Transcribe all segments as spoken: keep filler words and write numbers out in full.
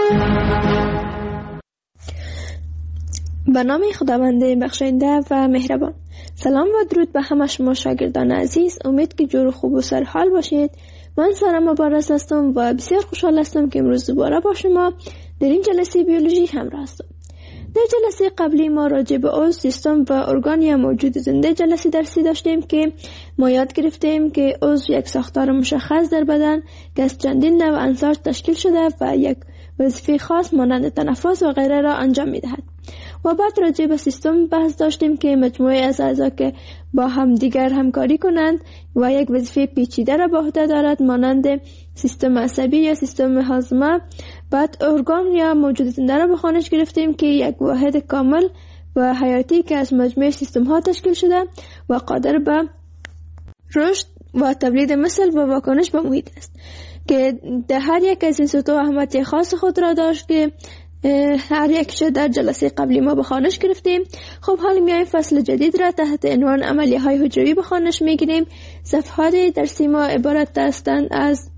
به نام خداوند بخشنده و مهربان. سلام و درود به همه شما شاگردان عزیز. امید که جور و خوب و سرحال باشید. من سارا مبارز هستم و بسیار خوشحال هستم که امروز دوباره با شما در این جلسه بیولوژی همراه هستم. در جلسه قبلی ما راجع به عضو، سیستم و ارگان یا موجود زنده جلسه درسی داشتیم که ما یاد گرفتیم که عضو یک ساختار مشخص در بدن که از چندین نوع عناصر تشکیل شده و یک وظیفه خاص مانند تنفس و غیره را انجام می‌دهد. و بعد راجع به سیستم بحث داشتیم که مجموعه از اعضا که با هم دیگر همکاری کنند و یک وظیفه پیچیده را به عهده دارد مانند سیستم عصبی یا سیستم هاضمه. بعد ارگان یا موجود زنده را به خوانش گرفتیم که یک واحد کامل و حیاتی که از مجموعه سیستم ها تشکیل شده و قادر به رشد و تولید مثل و واکنش به محیط است که در هر یک از این سطوح اهمیت خاص خود را داشت که هر یکش در جلسه قبلی ما به خوانش گرفتیم. خب حالا میایم فصل جدید را تحت عنوان عملیه های حجروی به خوانش میگیریم. صفحات درسی ما عبارت هستند از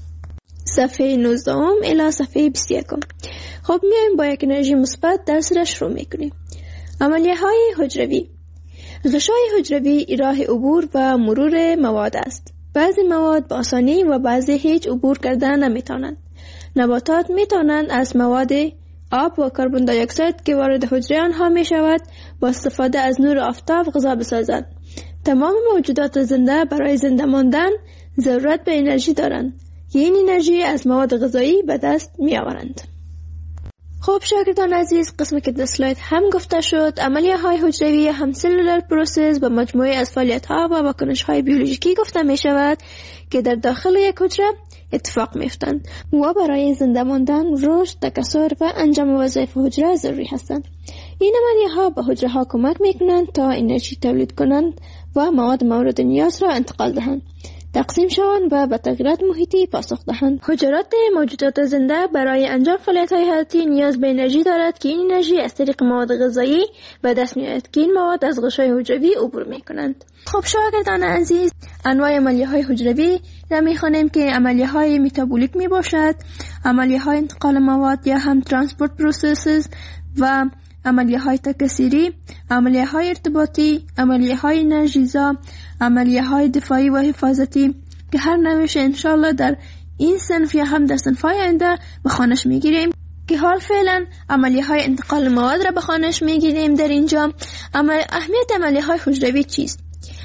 صفحه نوزده الی صفحه بیست و یک. خب میایم با یک انرژی مثبت درس را شروع میکنیم. عملیه های حجروی. غشای حجروی راه عبور و مرور مواد است. بعضی مواد با آسانی و بعضی هیچ عبور کردن نمیتونند. نباتات میتونند از مواد آب و کربن دی اکساید که وارد حجره آنها می شود با استفاده از نور آفتاب غذا بسازند. تمام موجودات زنده برای زنده ماندن ضرورت به انرژی دارند که این انرژی از مواد غذایی به دست می آورند. خب شاگردان عزیز، قسمی که در اسلاید هم گفته شد عملیه های حجروی هم سلولر پروسس به مجموعه از فعالیت ها و واکنش های بیولوژیکی گفته می شود که در داخل یک حجره اتفاق میفتند و برای زنده ماندن، رشد، تکثر و انجام وظایف حجره ضروری هستند. این عملیه ها به حجره ها کمک میکنند تا انرژی تولید کنند و مواد مورد نیاز را انتقال دهند، تقسیم شوند و به تغییرات محیطی پاسخ دهند. حجرات موجودات زنده برای انجام فعالیت‌های حیاتی نیاز به انرژی دارد که این انرژی از طریق مواد غذایی به دست می‌آید که این مواد از غشای حجروی عبور می‌کنند. خب شاگردان عزیز، انواع عملیه‌های حجروی را می‌خوانیم که عملیه‌های متابولیک میباشد، عملیه‌های انتقال مواد یا هم ترانسپورت پروسسز و عملیه‌های تکثیری، عملیه‌های ارتباطی، عملیه‌های انرژیزا، عملیه‌های دفاعی و حفاظتی که هر نوعش انشالله در این صنف یا هم در صنف‌های آینده به خوانش میگیریم که حال فعلا عملیه‌های انتقال مواد را به خوانش میگیریم. در اینجا عمل... اهمیت عملیه‌های حجروی چیست؟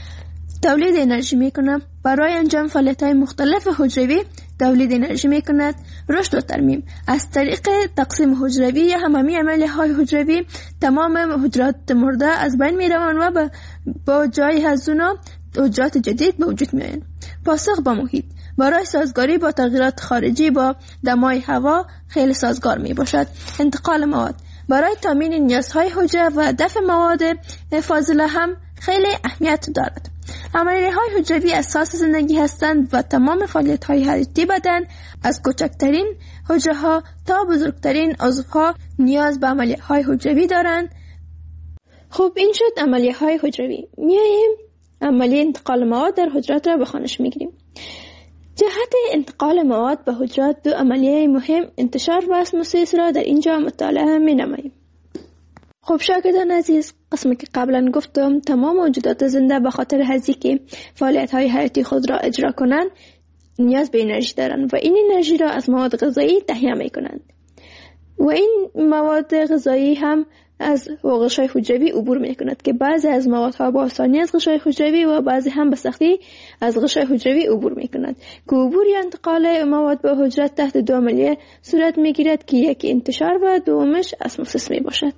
تولید انرژی میکنه. برای انجام فعالیت‌های مختلف حجروی تولید انرژی میکند. رشد و ترمیم. از طریق تقسیم حجروی یا هممی عملیه‌های حجروی تمام حجرات مرده از بین میروند و با جای هزونا حجرات جدید به وجود میآیند. پاسخ به محیط. برای سازگاری با تغییرات خارجی با دمای هوا خیلی سازگار می باشد. انتقال مواد. برای تامین نیازهای حجره و دفع مواد فاضله هم خیلی اهمیت دارد. عملیه‌های حجروی اساس زندگی هستند و تمام فعالیت‌های حیاتی بدن از کوچکترین حجره‌ها تا بزرگترین عضوها نیاز به عملیه‌های حجروی دارند. خب این شد عملیه‌های حجروی. میایم عملیه انتقال مواد در حجرات را به خوانش میگیریم. جهت انتقال مواد به حجرات دو عملیه مهم انتشار و اسموسیس را در اینجا مطالعه می‌نماییم. خب شاگردان عزیز، قسمی که قبلا گفتم تمام موجودات زنده به خاطر هزی که فعالیت‌های حیاتی خود را اجرا کنند نیاز به انرژی دارند و این انرژی را از مواد غذایی تهیه می‌کنند و این مواد غذایی هم از غشای حجروی عبور می‌کند که بعضی از موادها با آسانی از غشای حجروی و بعضی هم به سختی از غشای حجروی عبور می‌کند که عبور یا انتقال مواد به حجرات تحت دو عملیه صورت می‌گیرد که یکی انتشار و دومش اسموسیس میباشد.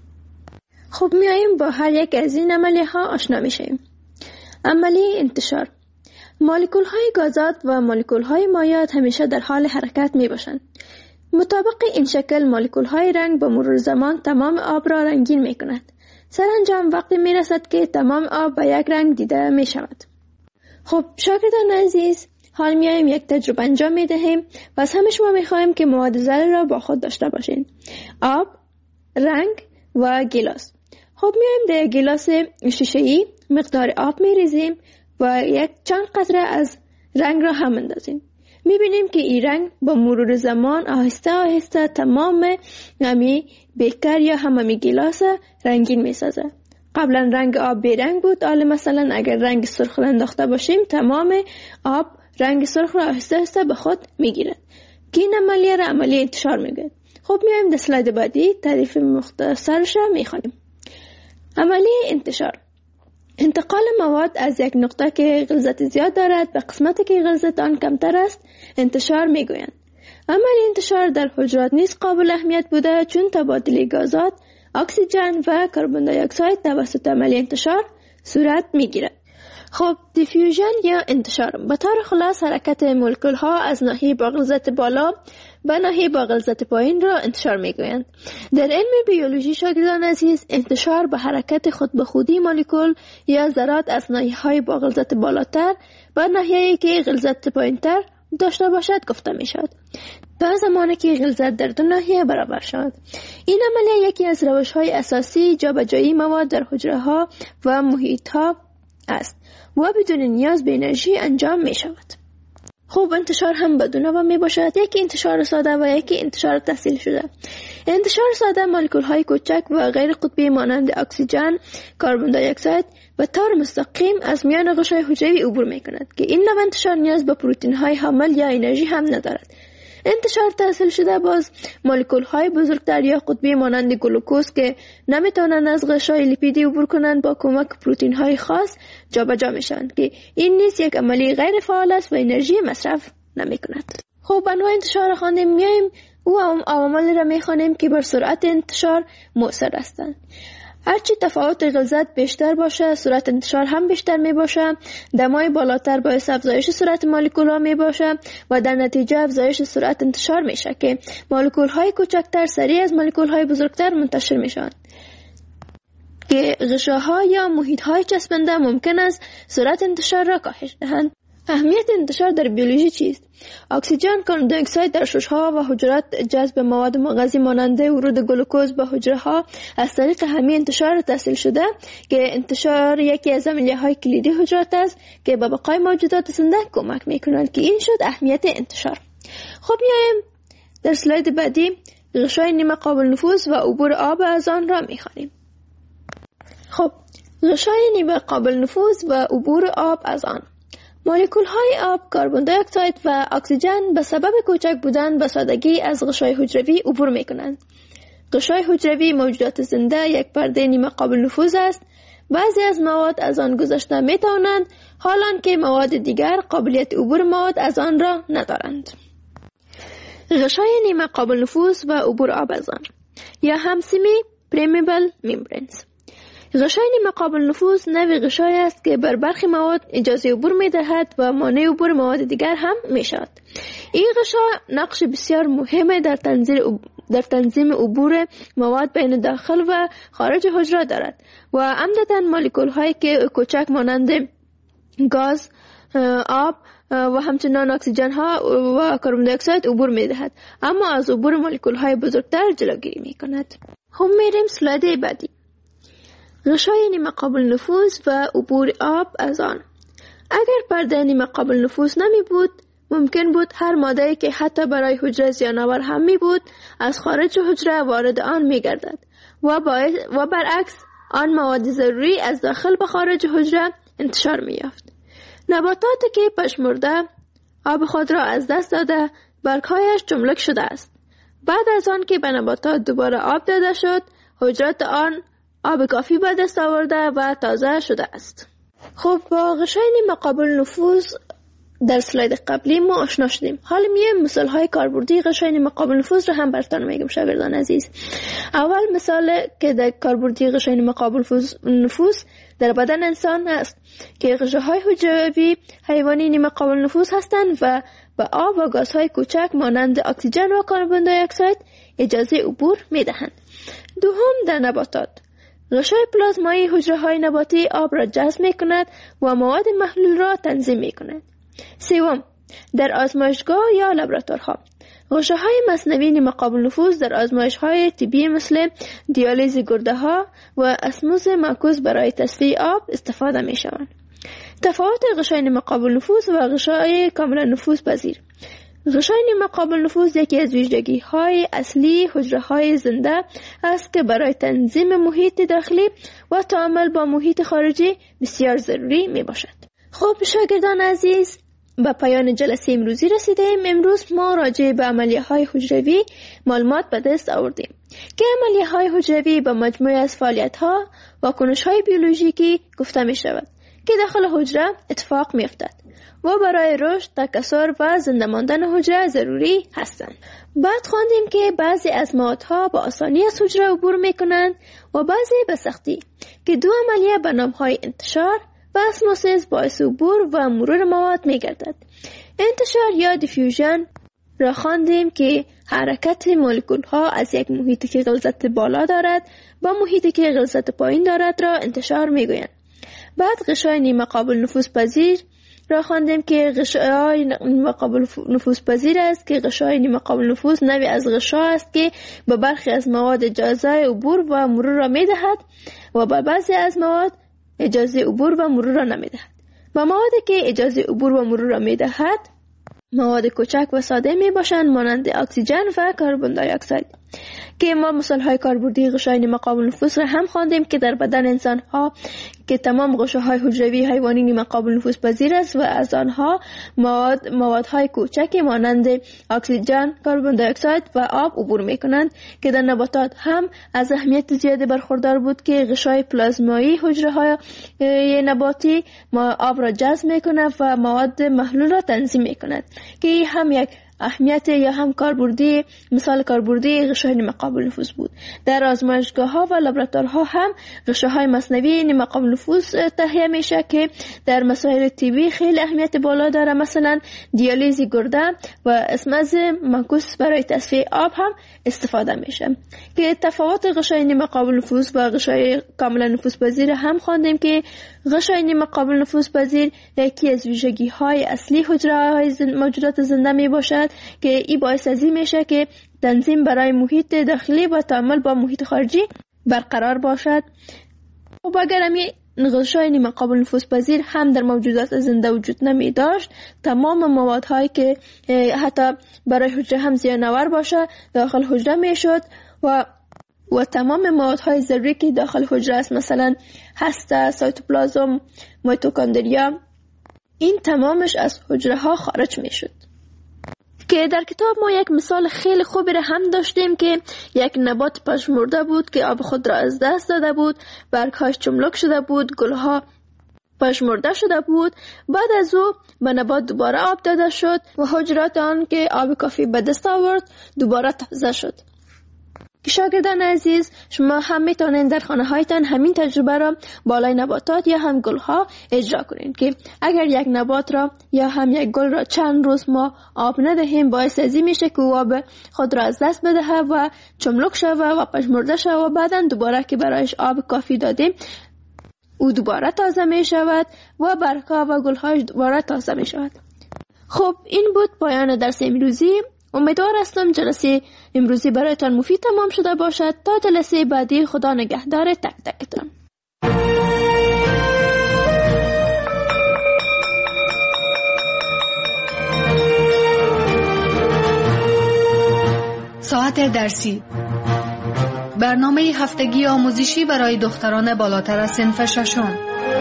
خب میاییم با هر یک از این عملیه ها آشنا میشیم. عملیه انتشار. مولکول های گازات و مولکول های مایعات همیشه در حال حرکت می باشند. مطابق این شکل مولکول های رنگ با مرور زمان تمام آب را رنگین می کند. سرانجام وقتی می رسد که تمام آب به یک رنگ دیده می شود. خب شاگردان عزیز، حال میاییم یک تجربه انجام می دهیم و از همه شما می خواهیم که مواد ذره را با خود داشته باشین. آب، رنگ و گیلاس. خب میایم در گیلاس شیشه‌ای مقدار آب میریزیم و یک چند قطره از رنگ را هم اندازیم. میبینیم که این رنگ با مرور زمان آهسته آهسته تمام همی بیکر یا همه گیلاس رنگین میسازه. قبلا رنگ آب بیرنگ بود، حالا مثلا اگر رنگ سرخ را انداخته باشیم تمام آب رنگ سرخ را آهسته آهسته به خود میگیرد که این عملیه را عملیه انتشار میگوید. خب میایم در اسلاید بعدی تعریف مختصرش را میخوانیم. عملیه انتشار: انتقال مواد از یک نقطه که غلظت زیاد دارد به قسمتی که غلظت آن کمتر است انتشار میگویند. عملیه انتشار در حجرات نیز قابل اهمیت بوده، چون تبادل گازات اکسیژن و کربن دی اکساید توسط عملیه انتشار صورت میگیرد. خب دیفیوژن یا انتشار به طور خلاص حرکت مولکول ها از ناحیه با غلظت بالا و ناحیه با غلظت پایین را انتشار میگویند. در علم بیولوژی شاگردان عزیز، انتشار به حرکت خود به خودی مولکول یا ذرات از ناحیه های با غلظت بالاتر و ناحیه‌ای که غلظت پایینتر داشته باشد گفته می شود، تا زمانی که غلظت در دو ناحیه برابر شود. این عملیه یکی از روش های اساسی جابجایی مواد در حجره ها و محیط ها است و بدون نیاز به انرژی انجام می شود. خوب انتشار هم به دو نوع می باشد، یکی انتشار ساده و یکی انتشار تحصیل شده. انتشار ساده مولکول های کوچک و غیر قطبی مانند اکسیژن، کربن دی اکساید به طور مستقیم از میان غشای حجروی عبور می کند که این نوع انتشار نیاز به پروتئین های حامل یا انرژی هم ندارد. انتشار تحصیل شده باز مولکول های بزرگتر یا قطبی مانند گلوکوز که نمی توانند از غشای لیپیدی عبور کنند با کمک پروتئین های خاص جابجا می شوند که این نیز یک عملی غیر فعال است و انرژی مصرف نمی کند. خب انواع انتشار خواندیم، میایم او عوامل را می خوانیم که بر سرعت انتشار مؤثر هستند. هرچی تفاوت غلظت بیشتر باشه سرعت انتشار هم بیشتر می باشه. دمای بالاتر باعث افزایش سرعت مولکول ها می باشه و در نتیجه افزایش سرعت انتشار میشه که مولکول های کوچکتر سریع از مولکول های بزرگتر منتشر میشن که غشاها یا محیط های چسبنده ممکن است سرعت انتشار را کاهش دهند. اهمیت انتشار در بیولوژی چیست؟ اکسیژن، کربن دی اکساید در شش‌ها و حجرات جذب مواد مغذی مانند ورود گلوکوز به حجره ها از طریق همین انتشار تحصیل شده که انتشار یکی از عملیه‌های کلیدی حجرات است که به بقای موجودات زنده کمک می‌کنند که این شد اهمیت انتشار. خب میایم در اسلاید بعدی غشای نیمه قابل نفوذ و عبور آب از آن را می‌خوانیم. خب غشای نیمه قابل نفوذ و عبور آب از آن: مولکول های آب، کربن دی اکساید و اکسیژن به سبب کوچک بودن به سادگی از غشای حجروی عبور می کنند. غشای حجروی موجودات زنده یک پرده نیمه قابل نفوذ است. بعضی از مواد از آن گذشته می توانند، حالان که مواد دیگر قابلیت عبور مواد از آن را ندارند. غشای نیمه قابل نفوذ و عبور آب از آن یا هم سمی پرمیبل ممبرینز. غشای نیمه قابل نفوذ نوعی غشای است که بر برخی مواد اجازه عبور می دهد و مانع عبور مواد دیگر هم می شود. این غشا نقش بسیار مهم در تنظیم در تنظیم عبور مواد بین داخل و خارج حجره دارد و عمدتاً مولکول هایی که کوچک مانند گاز، آب و همچنان اکسیژن ها و کربن دی اکساید عبور می دهد، اما از عبور مولکول های بزرگتر جلوگیری می کند. هم میریم اسلاید بعدی. غشای نیمه قابل نفوذ و عبور آب از آن. اگر پرده نیمه قابل نفوذ نمی بود، ممکن بود هر ماده‌ای که حتی برای حجره زیان‌آور هم می بود از خارج حجره وارد آن می گردد و, و برعکس آن مواد ضروری از داخل به خارج حجره انتشار می یافت. نباتاتی که پژمرده آب خود را از دست داده برگ‌هایش جملک شده است. بعد از آن که به نباتات دوباره آب داده شد، حجرات آن آب کافی به دست آورده و تازه شده است. خب با غشای نیمه قابل نفوذ در سلاید قبلی ما آشنا شدیم. حالا میایم مثال های کاربردی غشای نیمه قابل نفوذ رو هم براتون میگم شاگردان عزیز. اول مثال که در کاربردی غشای نیمه قابل نفوذ در بدن انسان است که غشاهای حجروی حیوانی نیمه قابل نفوذ هستند و به آب و گازهای کوچک مانند اکسیژن و کربن دی اکساید اجازه عبور میدهند. دوم در نباتات غشای پلازمایی حجره های نباتی آب را جذب می کند و مواد محلول را تنظیم می کند. سوم در آزمایشگاه یا لابراتوارها غشه های مصنوعی نیمه قابل نفوذ در آزمایش های طبی مثل دیالیز گرده ها و اسموز معکوس برای تصفیه آب استفاده می شوند. تفاوت غشای نیمه قابل نفوذ و غشای کاملا نفوذ پذیر. غشای نیمه قابل نفوذ یکی از ویژگی های اصلی حجره های زنده است که برای تنظیم محیط داخلی و تعامل با محیط خارجی بسیار ضروری می باشد. خب شاگردان عزیز، به پایان جلسه امروزی رسیدیم. امروز ما راجع به عملیه های حجروی معلومات به دست آوردیم که عملیه های حجروی به مجموعه از فعالیت ها و کنش های بیولوژیکی گفته می شود که داخل حجره اتفاق می افتد و برای رشد، تکثر و زنده ماندن حجره ضروری هستند. بعد خواندیم که بعضی از موادها با آسانی از حجره عبور می کنند و بعضی به سختی که دو عملیه به نام های انتشار و اسموسیس باعث عبور و مرور مواد می گردد. انتشار یا دیفیوژن را خواندیم که حرکت مولکول ها از یک محیطی که غلظت بالا دارد با محیطی که غلظت پایین دارد را انتشار می گویند. بعد غشای نیمه قابل نفوذ پذیر را خواندیم که غشای نیمه قابل نفوذ پذیر است که غشای نیمه قابل نفوذ نوعی از غشا است که به برخی از مواد اجازه عبور و مرور را می دهد و به بعضی از مواد اجازه عبور و مرور را نمی دهد. با موادی که اجازه عبور و مرور را می دهد مواد کوچک و ساده می باشند مانند اکسیژن و کربن دی اکساید که ما مثال های کاربردی غشای نیمه قابل نفوذ را هم خواندیم که در بدن انسان ها که تمام غشاهای حجروی حیوانی نیمه قابل نفوذ پذیر است و از آنها مواد موادهای کوچکی مانند اکسیژن، کربن دی اکساید و آب عبور می کنند که در نباتات هم از اهمیت زیادی برخوردار بود که غشای پلازمایی حجره های نباتی ما آب را جذب می کند و مواد محلول را تنظیم می کند که هم یک اهمیت یا هم کاربردی مثال کاربردی غشای نیمه قابل نفوذ بود. در آزمایشگاه ها و لابراتوارها هم غشاهای مصنوعی نیمه قابل نفوذ تهیه میشه که در مسائل طبی خیلی اهمیت بالا داره، مثلا دیالیز گرده و اسمز منکوس برای تصفیه آب هم استفاده میشه. که تفاوت غشای نیمه قابل نفوذ و غشای کاملا نفوذ پذیر هم خواندیم که غشای نیمه قابل نفوذ پذیر یکی از ویژگی های اصلی حجره های موجودات زنده می باشد که این باعث از این میشه که تنظیم برای محیط داخلی و تعامل با محیط خارجی برقرار باشد. و اگر همی غشای نیمه قابل نفوذ پذیر هم در موجودات زنده وجود نمی داشت، تمام موادهایی که حتی برای حجره هم زیانآور باشه داخل حجره می شد و و تمام موادهای ضروری که داخل حجره است، مثلا هسته، سایتوپلازم، میتوکندریا، این تمامش از حجره ها خارج می شد. که در کتاب ما یک مثال خیلی خوبی را هم داشتیم که یک نبات پژمرده بود که آب خود را از دست داده بود، برگهاش چملک شده بود، گلها پژمرده شده بود. بعد از او به نبات دوباره آب داده شد و حجرات آن که آب کافی به دست آورد دوباره تازه شد. که شاگردان عزیز، شما هم میتونید در خانه هایتان همین تجربه را بالای نباتات یا هم گل ها اجرا کنید که اگر یک نبات را یا هم یک گل را چند روز ما آب ندهیم باعث ازی میشه که آب خود را از دست بده و چملک شوه و پژمرده شوه و بعدا دوباره که برایش آب کافی دادیم او دوباره تازه می شود و برگها و گل هاش دوباره تازه می شود. خب این بود پایان درس امروزی. امیدوار هستم جلسه امروزی برایتان مفید تمام شده باشد. تا جلسه بعدی، خدا نگهدار تک تکتان. ساعت درسی، برنامه هفتگی آموزشی برای دختران بالاتر از صنف ششم.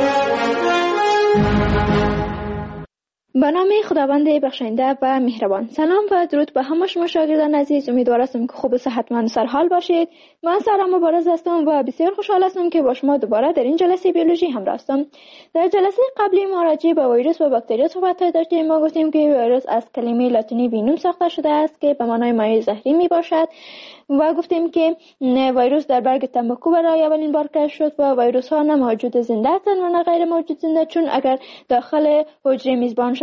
به نام خداوند بخشنده و مهربان. سلام و درود به همه شما شاگردان عزیز. امیدوار هستم که خوب و صحتمند و سرحال باشید. من سارا مبارز هستم و بسیار خوشحال هستم که با شما دوباره در این جلسه بیولوژی همراه هستم. در جلسه قبلی ما راجع به ویروس و باکتری صحبت داشتیم. ما گفتیم که ویروس از کلمه لاتینی وینوم ساخته شده است که به معنای مایع زهری می باشد و گفتیم که ویروس در برگ تنباکو برای اولین بار کشف شد و ویروس ها نه موجود زنده هستند و نه غیر موجود زنده، چون اگر داخل حجره میزبان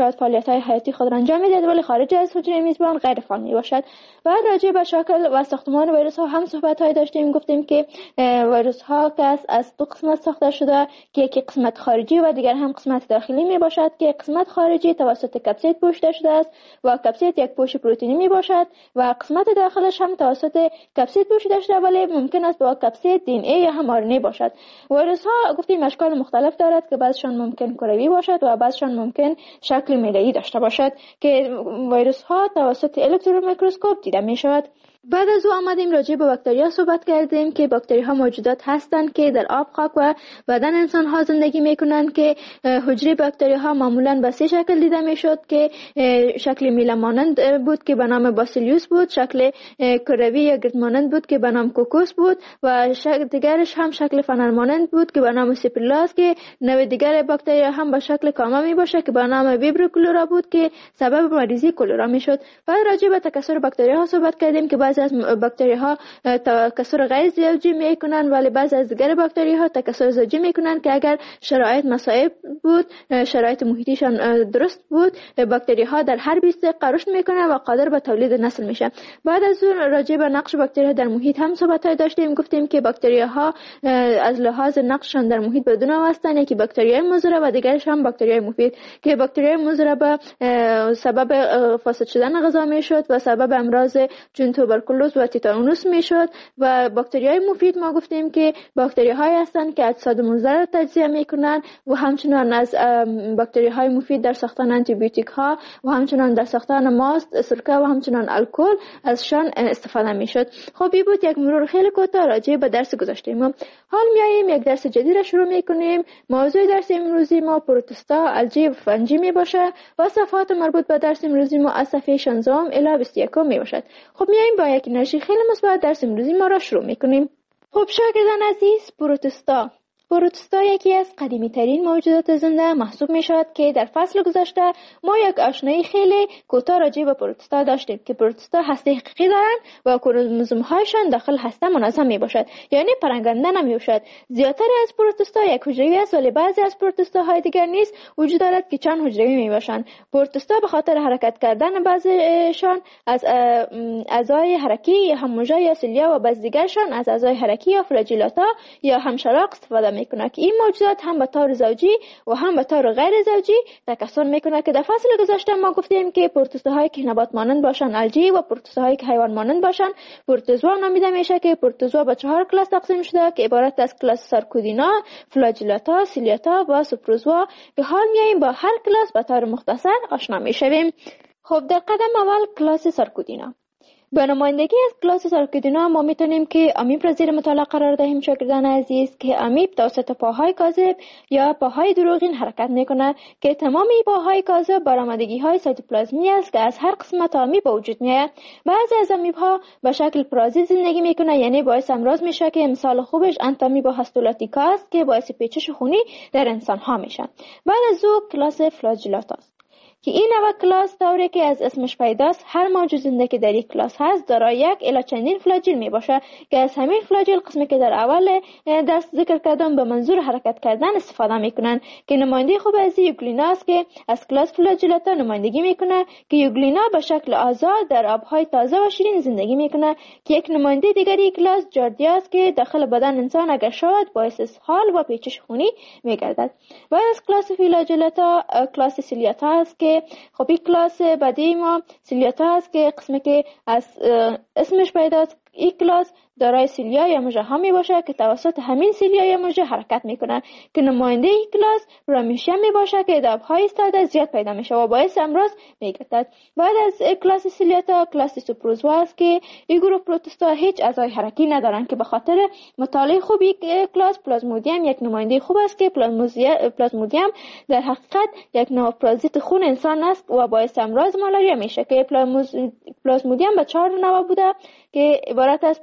شاید فعالیت‌های حیاتی خود را انجام می‌دهد ولی خارج از حجره میزبان غیر فعال میباشد. بعد راجع به شکل و ساختمان ویروس ها هم صحبت‌های داشتیم. گفتیم که ویروس ها که از دو قسمت ساخته شده که یکی قسمت خارجی و دیگر هم قسمت داخلی می باشد که قسمت خارجی توسط کپسید پوشیده شده است و کپسید یک پوش پروتئینی می باشد و قسمت داخلش هم توسط کپسید پوشیده شده ولی ممکن است با کپسید دی ان ای یا هم آر ان ای باشد. ویروس ها گفتیم اشکال مختلف دارد که بعضشان ممکن کروی باشد و بعضشان ممکن شکل میله‌ای داشته باشد که ویروس ها توسط الکترون میکروسکوپ دیده می شود. بعد از او آمدیم راجع به باکتریا صحبت کردیم که باکتری ها موجودات هستند که در آب، خاک و بدن انسان ها زندگی میکنند که حجره باکتری ها معمولا به سه شکل دیده میشد که شکل میله مانند بود که به نام باسیلیوس بود، شکل کروی یا گرد مانند بود که به نام کوکوس بود و شکل دیگرش هم شکل فنر مانند بود که به نام سیپرلاس که نوع دیگر باکتریا هم به شکل کاما می باشه که به نام ویبرو کلورا بود که سبب مریضی کلورا میشد. بعد راجع به تکثر باکتری ها صحبت کردیم که بعضی از باکتری ها تکثر غیر زوجی میکنن ولی بعضی از دیگر باکتری ها تکثر زوجی میکنن که اگر شرایط مساعد بود، شرایط محیطیشان درست بود، باکتری ها در هر بیست دقیقه رشد میکنن و قادر به تولید نسل میشن. بعد از اون راجع به نقش باکتری ها در محیط هم صحبت داشتیم. گفتیم که باکتری ها از لحاظ نقششان در محیط به دو نوع هستند، یکی باکتری های مضر و دیگرش هم باکتری های مفید که باکتری های مضر به سبب فاسد شدن غذا میشد و سبب امراض چون توبرکولوز و تیتانوس میشد و باکتری های مفید ما گفتیم که باکتری های هستند که اجساد مضر را تجزیه میکنن و همچنان از باکتری های مفید در ساختن آنتی بیوتیک ها و همچنان در ساختن ماست، سرکه و همچنان الکل ازشان استفاده میشد. خب این بود یک مرور خیلی کوتاه راجع به درس گذاشتیم. حال میاییم یک درس جدید را شروع میکنیم. موضوع درس امروزی ما پروتستا، الژی و فنجی می باشه و صفحات مربوط به درس امروزی ما از صفحه شانزده الی بیست و یک می باشد. خب میاییم با یک انرژی خیلی مثبت درس امروزی ما را شروع میکنیم. خب شاگردان عزیز، پروتستا پروتستا یکی از قدیمی ترین موجودات زنده محسوب می شود که در فصل گذشته ما یک آشنایی خیلی کوتاه راجع به پروتستا داشتیم که پروتستا هسته حقیقی دارند و کروموزوم هایشان داخل هسته منظم می باشد، یعنی پراکنده نمی باشد. زیادتر از پروتستا یک حجروی است ولی بعضی از پروتستا های دیگر نیز وجود دارد که چند حجروی می باشند. پروتستا به خاطر حرکت کردن بعضیشان از اعضای حرکی یا هموجا یا سیلیا و بعضی دیگرشان از اعضای حرکی یا فلاجیلاتا یا همشلاق استفاده میکنه که این موجودات هم به طور زوجی و هم به طور غیر زوجی تکثر میکنه که در فصل گذشته ما گفتیم که پروتوزوهایی که نبات مانند باشن الژی و پروتوزوهایی که حیوان مانند باشن پروتوزوا نامیده میشه که پروتوزوا به چهار کلاس تقسیم شده که عبارت از کلاس سارکودینا، فلاجیلاتا، سیلیاتا و سوپروزوا که حال میایم با هر کلاس به طور مختصر آشنا میشویم. خب در قدم اول کلاس سارکودینا. به نمایندگی از کلاس سارکودینا ما میتونیم که امیب را زیر مطالعه قرار دهیم شاگردان عزیز که امیب توسط پاهای کاذب یا پاهای دروغین حرکت میکنه که تمام پاهای کاذب برآمدگی های سایتوپلازمی است که از هر قسمت امیب به وجود میاد. بعضی از امیب ها به شکل پرازیت زندگی میکنه، یعنی باعث امراض میشه که مثال خوبش انتامیبا هاستولاتیکا است که باعث پیچش خونی در انسان ها میشه. بعد از او کلاس فلاجیلاتا است که این نوع کلاس طوری که از اسمش پیداست هر موجود زنده که در یک کلاس هست دارای یک الی چندین فلاجیل می باشه که از همین فلاجیل قسمی که در اول دست ذکر کردم به منظور حرکت کردن استفاده میکنن که نماینده خوب از یوگلینا است که از کلاس فلاجیلاتا نمایندگی میکنه که یوگلینا به شکل آزاد در آبهای تازه و شیرین زندگی میکنه که یک نماینده دیگری کلاس جاردیا است که داخل بدن انسان اگر شود باعث اسهال و پیچش خونی میگردد. بعد از کلاس فلاجیلاتا کلاس سیلیاتا است که خب این کلاس بعدی ما سیلیاتا است که قسمی که از اسمش پیداست. این کلاس دارای سیلیا یا مژه ها می باشه که توسط همین سیلیا یا مژه حرکت میکنه که نماینده این کلاس رامیشیا می باشه که در آبهای ایستاده زیاد پیدا میشه و باعث امراض میگردد. بعد از کلاس سیلیاتا کلاس سوپروزوا است که این گروه پروتوستا هیچ اعضای حرکی ندارن که به خاطر مطالعه خوب یک کلاس پلازمودیم یک نماینده خوب است که پلازمودیم در حقیقت یک نوع پرازیت خون انسان است و باعث امراض مالاریا میشه که پلازمودیم به چهار نوع بوده که عبارت از پلازمودیم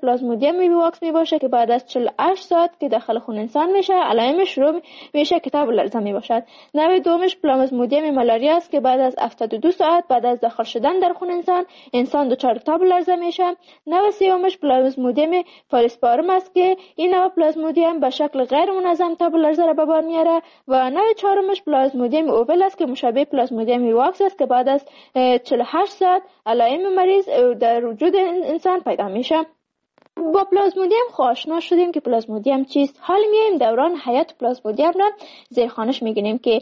پلازمودیم ویواکس می باشه که بعد از چهل و هشت ساعت که داخل خون انسان میشه علائمش شروع میشه که تب و لرزه می باشد. نوع دومش پلازمودیم مالاریا است که بعد از هفتاد و دو ساعت بعد از داخل شدن در خون انسان انسان دچار تب و لرزه میشه. نوع سومش پلازمودیم فالسپارم است که این نوع پلازمودیم به شکل غیر منظم تب و لرزه را به بار میاره. و نوع چهارمش پلازمودیم اوول است که مشابه پلازمودیم ویواکس است که بعد از چهل و هشت ساعت علائم مریض در وجود انسان پیدا میشه. با پلازمودیم آشنا شدیم که پلازمودیم چیست. حال میایم دوران حیات پلازمودیم را زیر خوانش میگیریم که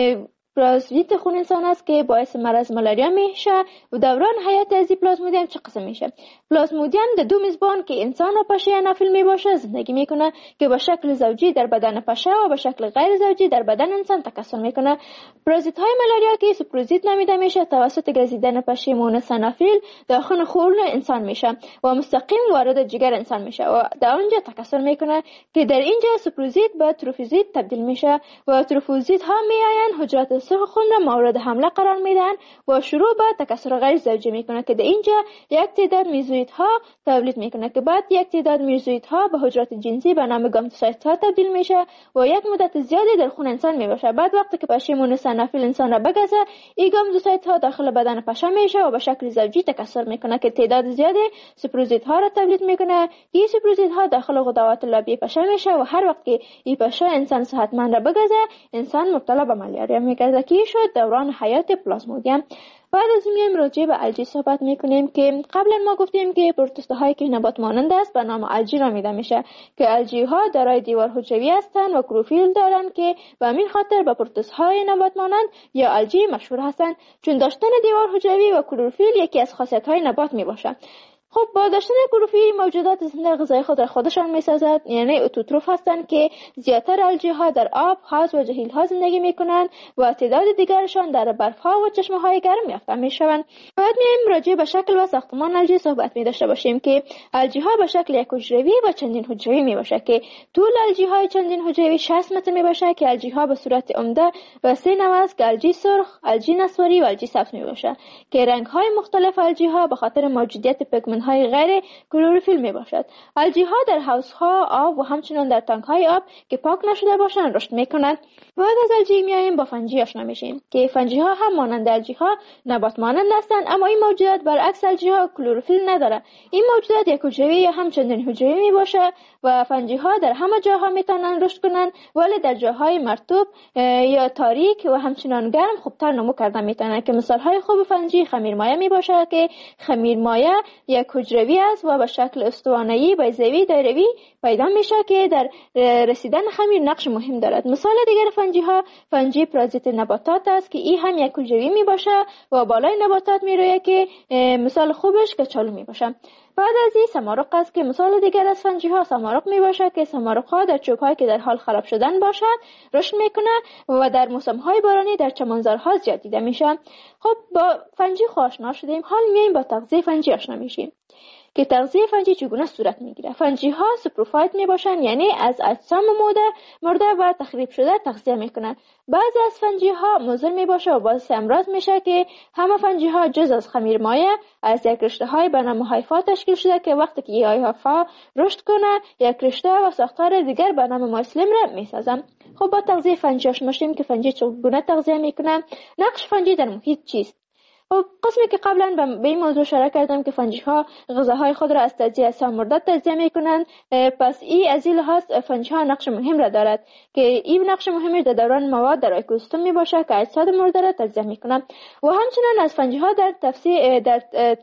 پلازمیت خون انسان است که باعث مرض مالاریا میشه و دوران حیات از این پلازمودیم چه قسم میشه. پلازمودیم در دو میزبان که انسان و پشه یا نفل میباشه زندگی میکنه که با شکل زوجی در بدن پشه و با شکل غیر زوجی در بدن انسان تکثر میکنه. پرازیت های مالاریا که سپروزیت نامیده میشه توسط گزیدن پشه مونس نفل داخل خون انسان میشه و مستقیم وارد جگر انسان میشه و در اونجا تکثر میکنه که در اینجا سپروزیت به تروفوزیت تبدیل میشه و تروفوزیت ها میآیند حجرات سرخ خون را مورد حمله قرار میدن و شروع به تکثر غیر زوجی میکنه که در اینجا یک تعداد میزویت ها تولید میکنه که بعد یک تعداد میزویت ها به حجرات جنسی به نام گامتوسایت ها تبدیل میشه و یک مدت زیادی در خون انسان میباشه. بعد وقتی که پشه مونس نفل انسان را بگزه این گامتوسایت ها داخل بدن پشه میشه و به شکل زوجی تکثر میکنه که تعداد زیادی سپروزیت ها را تولید میکنه. این سپروزیت ها داخل غدوات لابی پشه میشه و هر وقت که این پشه انسان صحتمند را بگزه انسان مبتلا به مالاریا میگرده که شد دوران حیات پلازمودیم. بعد از این میایم راجع به الژی صحبت میکنیم که قبلا ما گفتیم که پروتوزوا هایی که نبات مانند است به نام الژی نامیده میشه که الژی ها دارای دیوار حجروی هستند و کلروفیل دارند که به همین خاطر به پروتوزوا های نبات مانند یا الژی مشهور هستند چون داشتن دیوار حجروی و کلروفیل یکی از خاصیت های نبات میباشد. خب با داشتن کلروفیل موجودات زنده غذای خود را خودشان میسازد، یعنی اتوتروف هستند که زیادتر الژی ها در آب، حوض و جهیل ها زندگی میکنند و تعداد دیگرشان در برف ها و چشمه های گرم یافته میشوند. باید میایم راجع به شکل و ساختمان الژی صحبت می داشته باشیم که الژی ها به شکل یک حجروی و چندین حجروی می باشه که طول الژی های چندین حجروی شصت متر می باشه که الژی ها به صورت عمده و سه نوع است که الژی سرخ، الژی نسواری و الژی سبز می باشه که رنگ های مختلف الژی ها به خاطر موجودیت پیگمنت های غیر کلروفیل می باشد. الژی ها در حوض ها آب و همچنین در تانک های آب که پاک نشده باشند رشد می کنند. بعد از الژی میایم با فنجی آشنا میشیم که فنجی ها هم مانند الژی ها نبات مانند هستند اما این موجودات برعکس الژی ها کلروفیل نداره. این موجودات یک حجروی یا هم چندین حجروی می باشه و فنجی ها در همه جاها میتونن رشد کنند ولی در جاهای مرطوب یا تاریک و همچنان گرم خوبتر نمو کردن میتونن که مثال های خوب فنجی خمیرمایه می باشه که خمیرمایه یک حجروی است و به شکل استوانه‌ای بیضوی دایروی پیدا میشه که در رسیدن خمیر نقش مهم دارد. مثال دیگر فنجی ها فنجی پرازیت نباتات است که این هم یک حجروی می باشه و بالای نباتات میرویه که مثال خوبش کچالو می باشه. بعد از این سمارق است که مثال دیگر از فنجی ها سمارق می باشه که سمارق ها در چوب هایی که در حال خراب شدن باشد رشد میکنه و در موسم های بارانی در چمنزارها زیاد دیده میشه. خب با فنجی آشنا شدیم، حال میایم با تغذیه فنجی آشنا میشیم که تغذیه فنجی چگونه صورت میگیره. فنجی ها سپروفایت میباشن یعنی از اجسام مرده مرده و تخریب شده تغذیه میکنن. بعضی از فنجی ها مضر میباشه و باعث امراض میشه که همه فنجی ها جز از خمیرمایه از یک رشته های به نام هایفا تشکیل شده که وقتی که این هایفا رشد کنه یک رشته و ساختار دیگر به نام مایسلیم را میسازن. خب با تغذیه فنجی آشنا شدیم که فنجی چگونه تغذیه میکنه. نقش فنجی در محیط چیست؟ و قسمی که قبلا به این موضوع اشاره کردم که فنجی ها غذاهای خود را از تجزیه اجسام مرده تجزیه میکنند، پس این از این لحاظ فنجی ها نقش مهم را دارد که این نقش مهمش در دوران مواد در اکوسیستم می باشه که اجساد مرده را تجزیه میکنند و همچنین از فنجی ها در تفسیر در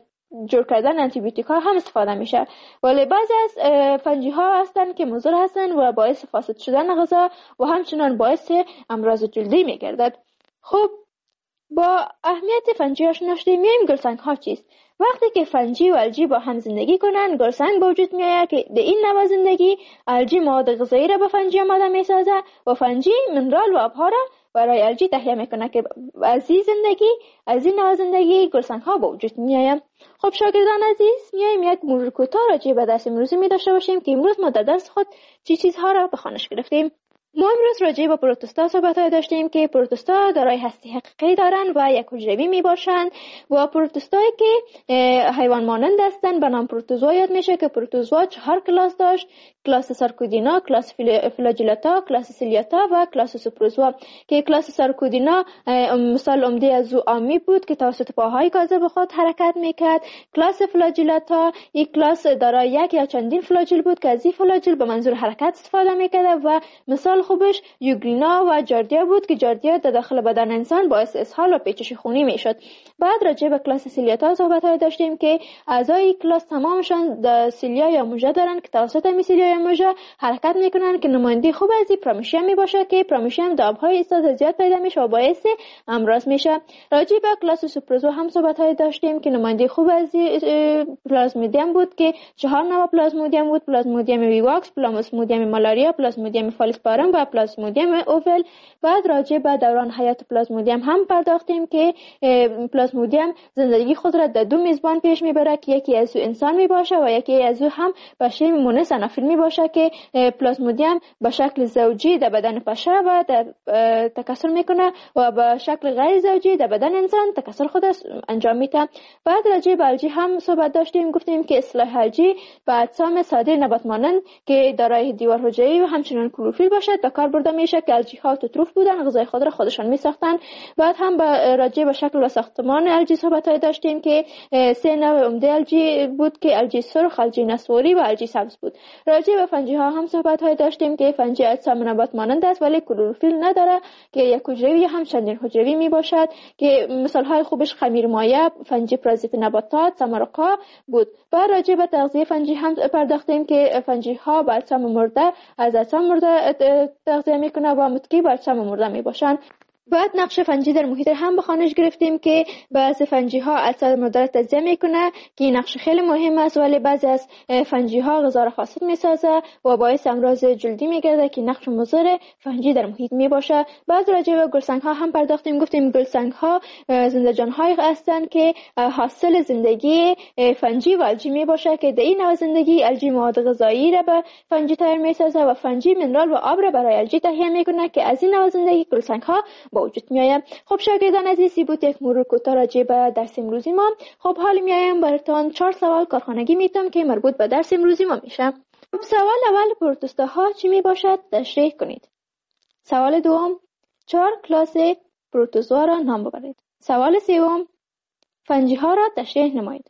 جور کردن آنتی بیوتیک ها هم استفاده میشه. ولی بعضی از فنجی ها هستند که مضر هستند و باعث فاسد شدن غذا و همچنین باعث امراض جلدی میگردد. خب با اهمیت فنجی آشنا شدیم. میایم گلسنگ ها چیست؟ وقتی که فنجی و الژی با هم زندگی کنند گلسنگ به وجود میآید که در این نوع زندگی الژی مواد غذایی را به فنجی آماده میسازه و فنجی منرال و آبها را برای الژی تهیه میکنه که از این زندگی از این نوع زندگی گلسنگ ها به وجود میآیند. خب شاگردان عزیز، میایم یک مرور کوتاه راجع به درس امروزی می داشته باشیم که امروز ما در درس خود چی چیزها را به خوانش گرفتیم. ما امروز راجع به پروتوستا صحبت‌های داشتیم که پروتوستا دارای هستی حقیقی دارند و یک حجروی میباشند و پروتوستایی که حیوان مانند هستند به نام پروتوزوا یاد میشه که پروتوزوا چهار کلاس داشت: کلاس سارکودینا، کلاس فلاجیلاتا، کلاس سیلیاتا و کلاس سوپروزوا. که کلاس سارکودینا مثال عمده از او آمی بود که توسط پاهای کاذب خود حرکت میکرد. کلاس فلاجیلاتا یک کلاس دارای یک یا چندین فلاجیل بود که از این فلاجیل به منظور حرکت استفاده میکرد و مثال خوبش یوگرینا و جاردیا بود که جاردیا در داخل بدن انسان باعث اسهال و پیچش خونی میشد. بعد راجع به کلاس سیلیاتا صحبت های داشتیم که اعضای کلاس تمامشان د سیلیا یا موژه دارند که توسط می سیلیا یا موژه حرکت میکنند که نماینده خوب از پرامیشیم می باشه که پرامیشیم د آبهای استاد زیاد پیدا میشه و باعث امراض میشه. راجع به کلاس سوپروزوا هم صحبت های داشتیم که نماینده خوب از پلازمودیم بود که چهار نوع پلازمودیم بود: پلازمودیم ویواکس، پلازمودیم مالاریا، پلازمودیم فالیسپارم و پلازمودیم اوول. بعد راجع به دوران حیات پلازمودیم هم پرداختیم که پلازمودیم زندگی خود را در دو میزبان پیش میبره که یکی از او انسان میباشه و یکی از او هم بشه مونس انافیل میباشه که پلازمودیم به شکل زوجی در بدن پشه و در تکثر میکنه و به شکل غیر زوجی در بدن انسان تکثر خود انجام میده. بعد راجع به الژی هم صحبت داشتیم، گفتیم که اصطلاح الژی به اجسام ساده نبات مانند که دارای دیوار حجروی و همچنین کلروفیل باشد به کار برده میشه که الژی ها توتروف بودن، غذای خود را خودشان میساختن. بعد هم با راجع به شکل و ساختمان الژی صحبت های داشتیم که سه نوع عمده الژی بود که الژی سرخ، الژی نسواری و الژی سبز بود. راجع به فنجی ها هم صحبت های داشتیم که فنجی اجسام نبات مانند است ولی کلروفیل نداره که یک حجروی هم چندین حجروی می باشد که مثال های خوبش خمیر مایع، فنجی پرازیت نباتات، سمرقا بود. بعد راجع به تغذیه فنجی هم پرداختیم که فنجی ها به اجسام مرده از اجسام مرده تغذیه میکنه و متکی به اجسام مرده میباشند. بعد نقش فنجی در محیط هم به خوانش گرفتیم که بعضی فنجی ها اجسام مرده را تجزیه میکنه که این نقش خیلی مهم است، ولی بعضی از فنجی ها غذا را فاسد میسازه و باعث امراض جلدی میگرده که نقش مضر فنجی در محیط میباشه. بعد راجع به گلسنگ ها هم پرداختیم، گفتیم گلسنگ ها زنده جان های هستند که حاصل زندگی فنجی و الژی میباشه که در این نوع زندگی الژی مواد غذایی را به فنجی تغییر میسازه و فنجی منرال و آب را برای الژی تهیه میکنه که از این نوع زندگی گلسنگ ها با وجود میایم. خب شاگردان عزیزی بود یک مرور کوتاه راجع به درس امروزی ما. خب حالا میایم براتون چهار سوال کارخانگی میتونم که مربوط به درس امروزی ما میشه. خب سوال اول، پروتوستا ها چی میباشد؟ تشریح کنید. سوال دوم، چهار کلاس پروتوزوا را نام ببرید. سوال سوم، فنجی ها را تشریح نمایید.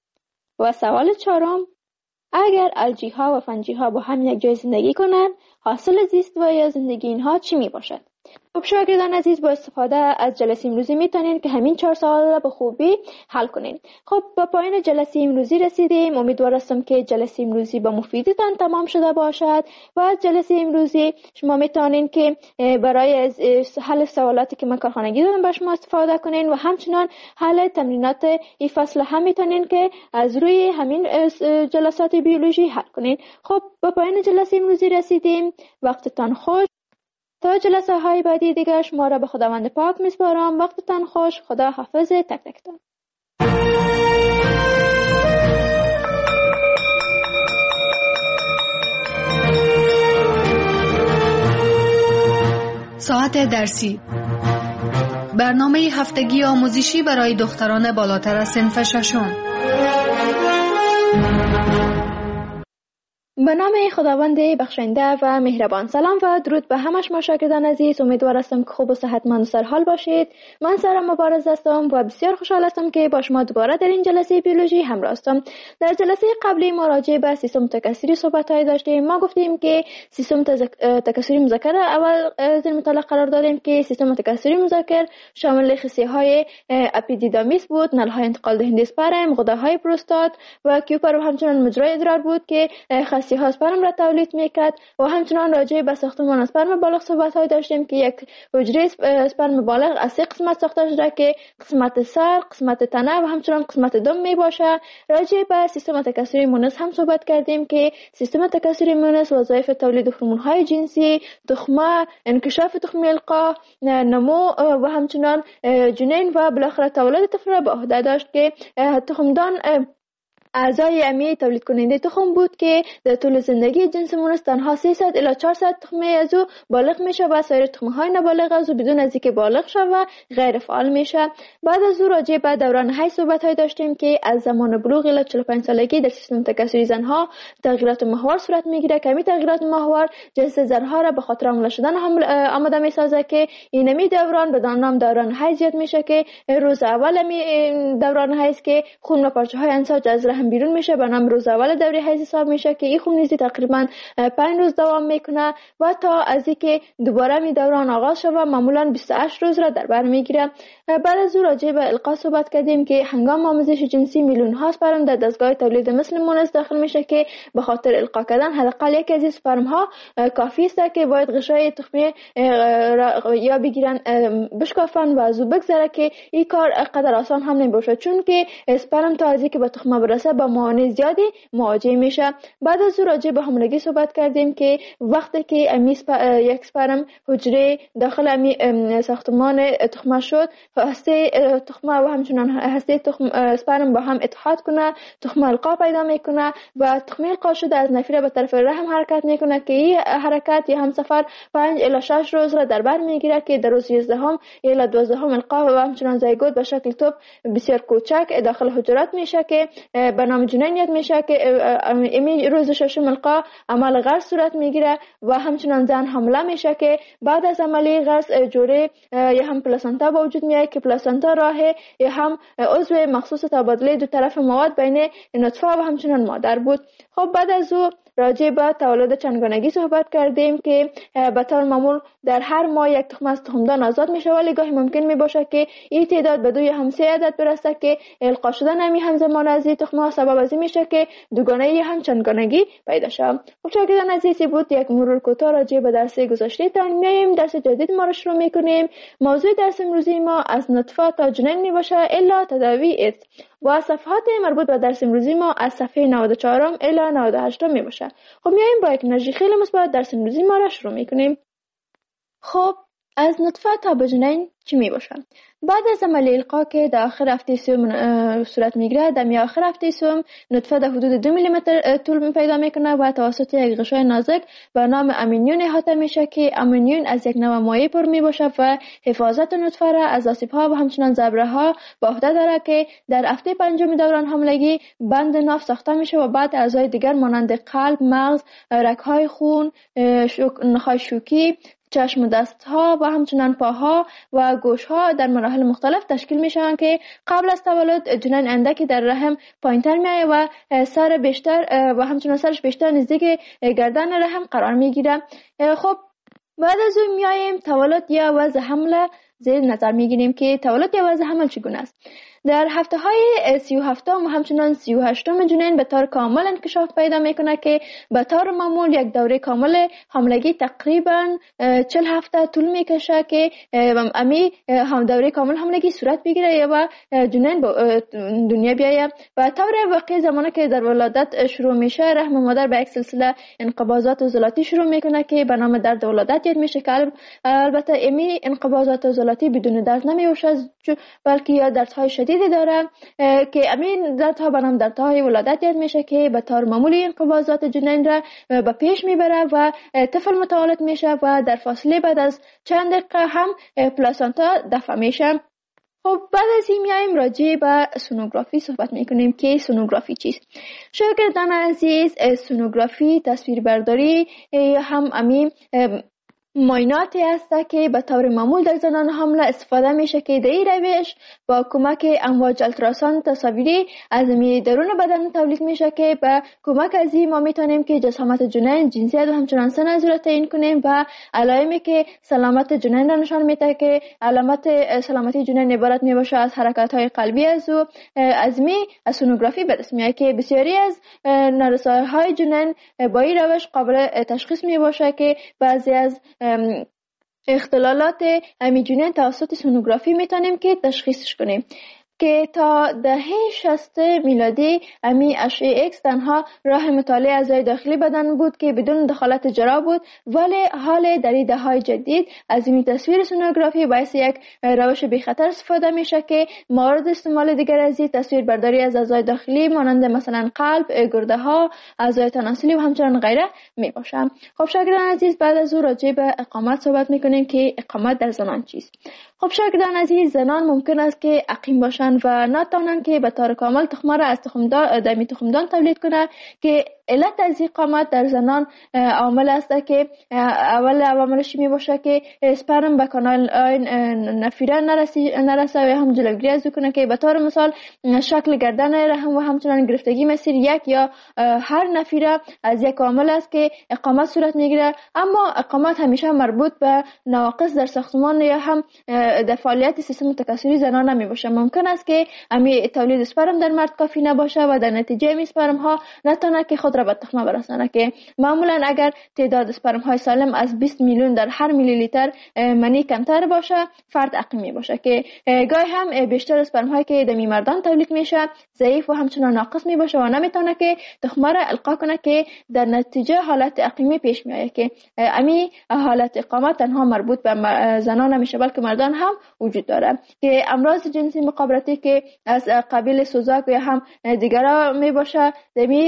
و سوال چهارم، اگر الژی ها و فنجی ها با هم یک جای زندگی کنند، حاصل زیست و یا زندگی اینها چی میباشد؟ خب شاگردان عزیز، با استفاده از جلسه امروزی میتونین که همین چهار سوال را به خوبی حل کنین. خب با پایان جلسه امروزی رسیدیم. امیدوار هستم که جلسه امروزی با مفیدتان تمام شده باشد و از جلسه امروزی شما میتونین که برای حل سوالاتی که من کارخانگی دادم با شما استفاده کنین و همچنان حل تمرینات این فصل هم میتونین که از روی همین جلسات بیولوژی حل کنین. خب با پایان جلسه امروزی رسیدیم. وقتتان خوش. تا جلسه های بعدی دیگر شما را به خداوند پاک میسپارم. وقتتان خوش. خدا حافظ تک تکتان. ساعت درسی، برنامه هفتگی آموزشی برای دختران بالاتر از صنف ششم. به نام خداوند بخشنده و مهربان. سلام و درود به همه شما شاگردان عزیز. امیدوار هستم که خوب و صحتمند و سرحال باشید. من سارا مبارز هستم و بسیار خوشحال هستم که با شما دوباره در این جلسه بیولوژی همراه هستم. در جلسه قبلی ما راجع به سیستم تکثری صحبت‌های داشتیم. ما گفتیم که سیستم تکثری مذکر اول در مطالعه قرار دادیم که سیستم تکثری مذکر شامل خصیه‌های اپیدیدامیس بود، نل‌های انتقال دهنده اسپرم، غده‌های پروستات و کیوپر و همچنین مجرای ادرار بود که خصیه ها اسپرم را تولید میکرد. و همچنان راجع به ساختمان اسپرم بالغ صحبت های داشتیم که یک حجره اسپرم بالغ از سه قسمت ساخته شده که قسمت سر، قسمت تنه و همچنان قسمت دم می باشه. راجع به سیستم تکثری مونس هم صحبت کردیم که سیستم تکثری مونس وظایف تولید هورمون های جنسی، تخمه، انکشاف تخمی القاح، نمو و همچنان جنین و بالاخره تولد طفل را به عهده داشت که تخمدان اعضای امی تولید کننده تخم بود که در طول زندگی جنس مونس تنها سیصد الی چهارصد تخمه از او بالغ میشه و سایر تخمه های نابالغ از او بدون از اینکه بالغ شود و غیر فعال میشه. بعد از او راجع به دوران حیض صحبت های داشتیم که از زمان بلوغ الی چهل و پنج سالگی در سیستم تکثری زنها تغییرات محور صورت میگیره. کمی تغییرات محور جنس زنها را به خاطر حامله شدن آماده میسازه که اینمی دوران به نام دوران حیض یاد میشه که روز اول می دوران حیض که خون و پارچه های انساج از رحم بیرون میشه به نام روز اول دوره حیض حساب میشه که این خون ریزی تقریبا پنج روز دوام میکنه و تا از اینکه دوباره می دوران آغاز شود معمولا بیست و هشت روز را در بر میگیره. بعد از او راجع به القا صحبت کردیم که هنگام آموزش جنسی میلیون ها اسپرم در دستگاه تولید مثل مونس داخل میشه که به خاطر القا کردن حداقل یک از اسپرم ها کافی است که باید غشای تخمی یا بگیرن بشکافن و از او بگذره که این کار قدر آسان هم نمیشه چون که اسپرم تا از اینکه به تخمه برسه با موانع زیادی مواجه میشه. بعد از او راجع به حاملگی صحبت کردیم که وقتی که امی یک اسپرم حجره داخل امی ساختمان تخمه شد هسته تخمه و همچنان هسته تخم اسپرم با هم اتحاد کنه تخمه القا پیدا میکنه و تخمه القا شده از نفیره به طرف رحم حرکت میکنه که این حرکت یا هم سفر پنج الی شش روز را در بر میگیره که در روز یازدهم الی دوازدهم القا و همچنان زایگوت به شکل توپ بسیار کوچک داخل حجرات میشه که به نام جنین یاد میشه که امی روز ششم القا عمل غرس صورت میگیره و همچنان زن حامله میشه که بعد از عملی غرس جوره یا هم پلاسنتا به وجود میاد که پلاسنتا راه یا هم عضو مخصوص تبادله دو طرف مواد بین نطفه و همچنان مادر بود. خب بعد از او راجع به تولد چندگانگی صحبت کردیم که به طور معمول در هر ماه یک تخم از تخمدان آزاد میشه ولی گاهی ممکن میباشه که این تعداد به دو یا هم سه عدد برسه که القا شدن امی همزمان از این تخم ها سبب از این میشه که دوگانه یا هم چندگانگی پیدا شه. خب شاگردان عزیزی بود یک مرور کوتاه راجع به درس گذشته تان. میایم درس جدید ما رو شروع میکنیم. موضوع درس امروزی ما از نطفه تا جنین میباشه الا تداوی است و صفحات مربوط به درس امروزی ما از صفحه نود و چهار الی نود و هشت میباشه. خب میایم با یک انرژی خیلی مثبت درس امروزی ما را شروع میکنیم. خب از نطفه تا به جنین چی میباشه؟ بعد از عمل القا که در آخر هفته سوم صورت میگیره در آخر هفته سوم نطفه در حدود دو میلی متر طول پیدا میکنه و توسط یک غشای نازک به نام امینیون احاطه میشه که امینیون از یک نوع مایع پر میباشه و حفاظت نطفه را از آسیب‌ها و همچنان ضربه‌ها به عهده داره که در هفته پنجم دوران حاملگی بند ناف ساخته میشه و بعد اعضای دیگر مانند قلب، مغز، رگ‌های خون، نخاع شوکی، چشم و دست ها و همچنان پاها و گوش ها در مراحل مختلف تشکیل میشن که قبل از تولد جنین اندکی در رحم پایینتر میایه و سر بیشتر و همچنان سرش بیشتر نزدیک گردن رحم قرار میگیره. خب بعد از اون میاییم تولد یا وضع حمل زیر نظر میگیریم که تولد یا وضع حمل چگونه است. در هفته های سی و هفتم و همچنان سی و هشتم جنین به طور کامل انکشاف پیدا میکنه که به طور معمول یک دوره کامل حاملگی تقریبا چهل هفته طول میکشه که امی هم دوره کامل حاملگی صورت بگیره و جنین به دنیا بیایه. و طور واقعی زمانی که در ولادت شروع میشه رحم مادر به یک سلسله انقباضات عضلاتی شروع میکنه که به نام درد ولادت یاد میشه که البته امی انقباضات عضلاتی بدون درد نمیوشه بلکه یا دردهای شدید داره که امین دردها به نام دردهای ولادت یاد میشه که به طور معمولی انقباضات جنین را به پیش میبره و طفل متولد میشه و در فاصله بعد از چند دقیقه هم پلاسنتا دفع میشه. خب بعد از این میایم راجع به سونوگرافی صحبت میکنیم که سونوگرافی چیست. شاگردان عزیز سونوگرافی تصویربرداری هم امین معایناتی است که به طور معمول در زنان حامله استفاده میشه که در این روش با کمک امواج التراساند تصاویری از می درون بدن تولید میشه که با کمک از این ما میتونیم که جسامت جنین، جنسیت و همچنان سن از را تعیین کنیم و علائمی که سلامت جنین را نشان میده که علامت سلامتی جنین عبارت میباشه از حرکات های قلبی از او از می از سونوگرافی به دست میاد که بسیاری از نارسایی های جنین با این روش قابل تشخیص میباشه که بعضی از اختلالات امی جنین توسط سونوگرافی میتونیم که تشخیصش کنیم. که تا دهه شصت میلادی امی اشعه ایکس تنها راه مطالعه اعضای داخلی بدن بود که بدون دخالت جراح بود، ولی حال در این دهه‌های جدید از این تصویر سونوگرافی باعث یک روش بی خطر استفاده میشه که مورد استعمال دیگر از این تصویر برداری از اعضای داخلی مانند مثلا قلب، گرده ها، اعضای تناسلی و همچنان غیره می باشه. خب شاگردان عزیز، بعد از او راجع به اقامت صحبت میکنیم که اقامت در زنان چیست. خب شاگردان عزیز، زنان ممکن است که عقیم باشند و نتوانند که به طور کامل تخمه را از تخمدان دمی تخمدان تولید کنند که علت از اقامت در زنان عامل است که اول عواملش می باشه که اسپرم به کانال نفیره نرسه و هم جلوگیری از کنه که به طور مثال شکل گردن رحم و همچنان گرفتگی مسیر یک یا هر نفیره از یک عامل است که اقامت صورت میگیره. اما اقامت همیشه مربوط به نواقص در ساختمان یا هم در فعالیت سیستم تکثری زنان نمی باشه. ممکن است که امی تولید اسپرم در مرد کافی نباشه و در نتیجه امی اسپرم ها نتونه که خود را به تخمه برسانه که معمولا اگر تعداد اسپرم های سالم از بیست میلیون در هر میلی لیتر منی کمتر باشه فرد عقیمی باشه که گاهی هم بیشتر اسپرم هایی که در مردان تولید میشه ضعیف و همچنان ناقص می باشه و نمیتونه که تخمه را القا کنه که در نتیجه حالت عقیمی پیش میاد که امی حالت اقامت تنها مربوط به زنان نمیشه بلکه مردان هم وجود داره که امراض جنسی مخابراتی که از قبیل سوزاک یا هم دیگرها می باشه دمی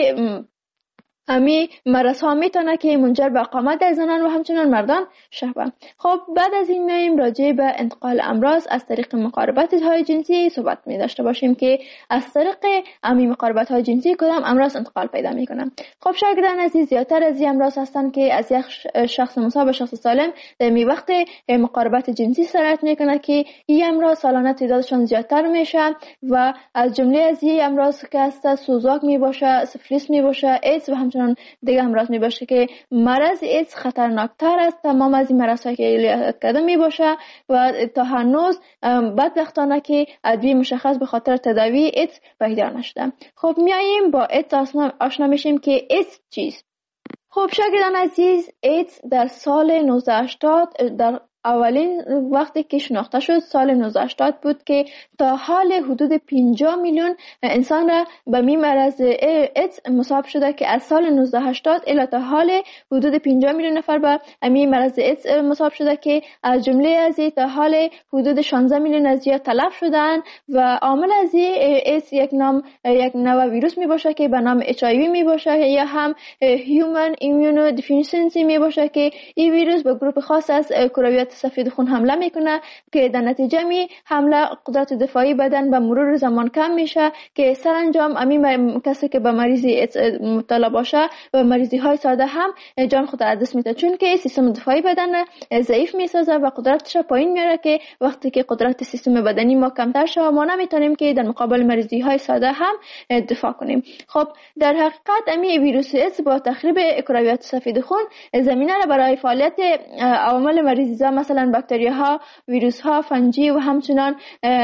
امی مرض ها میتونه که منجر به اقامت در زنان و همچنان مردان شود. خب بعد از این میایم راجع به انتقال امراض از طریق مقاربت های جنسی صحبت می داشته باشیم که از طریق امی مقاربت های جنسی کدام امراض انتقال پیدا میکنن. خب شاگردان عزیز، زیادتر از این امراض هستند که از یک شخص مصاب به شخص سالم در می وقت مقاربت جنسی سرایت میکنه که این امراض سالانه تعدادشان زیادتر میشه و از جمله از این امراض که هست سوزاک می باشه، سفلیس می باشه، ایدز و همچنان دیگه امراض می باشه که مرض ایدز خطرناکتر است تمام از این مرض هایی که یاد کرده می باشه و تا هنوز بدبختانه که ادویه مشخص به خاطر تداوی ایدز پیدا نشده. خب میاییم با ایدز آشنا میشیم که ایدز چیست. خب شاگردان عزیز، ایدز در سال نوزده هشتاد در اولین وقتی که شناخته شد سال نوزده هشتاد بود که تا حال حدود پنجاه میلیون انسان را به می مرض ایدز مصاب شده که از سال نوزده هشتاد الی تا حال حدود پنجاه میلیون نفر به می مرض ایدز مصاب شده که از جمله از تا حال حدود شانزده میلیون از یا تلف شدن و عامل از ایدز یک نام یک نوع ویروس می باشه که به نام اچ آی وی می باشه یا هم هیومن ایمیونو دیفیشنسی می باشه که این ویروس به گروه خاص از کرویات سفید خون حمله میکنه که در نتیجه می حمله قدرت دفاعی بدن به مرور زمان کم میشه که سرانجام امی کسی که به مریضی مبتلا باشه و مریضی های ساده هم جان خود از دست میده چون که سیستم دفاعی بدن ضعیف میسازه و قدرتش پایین میاره که وقتی که قدرت سیستم بدنی ما کمتر شه ما نمیتونیم که در مقابل مریضی های ساده هم دفاع کنیم. خب در حقیقت امی ویروس ایدز با تخریب کرویات سفید خون زمینه را برای فعالیت عوامل مریضی مثلا باکتری ها، ویروس ها، فنجی و همچنان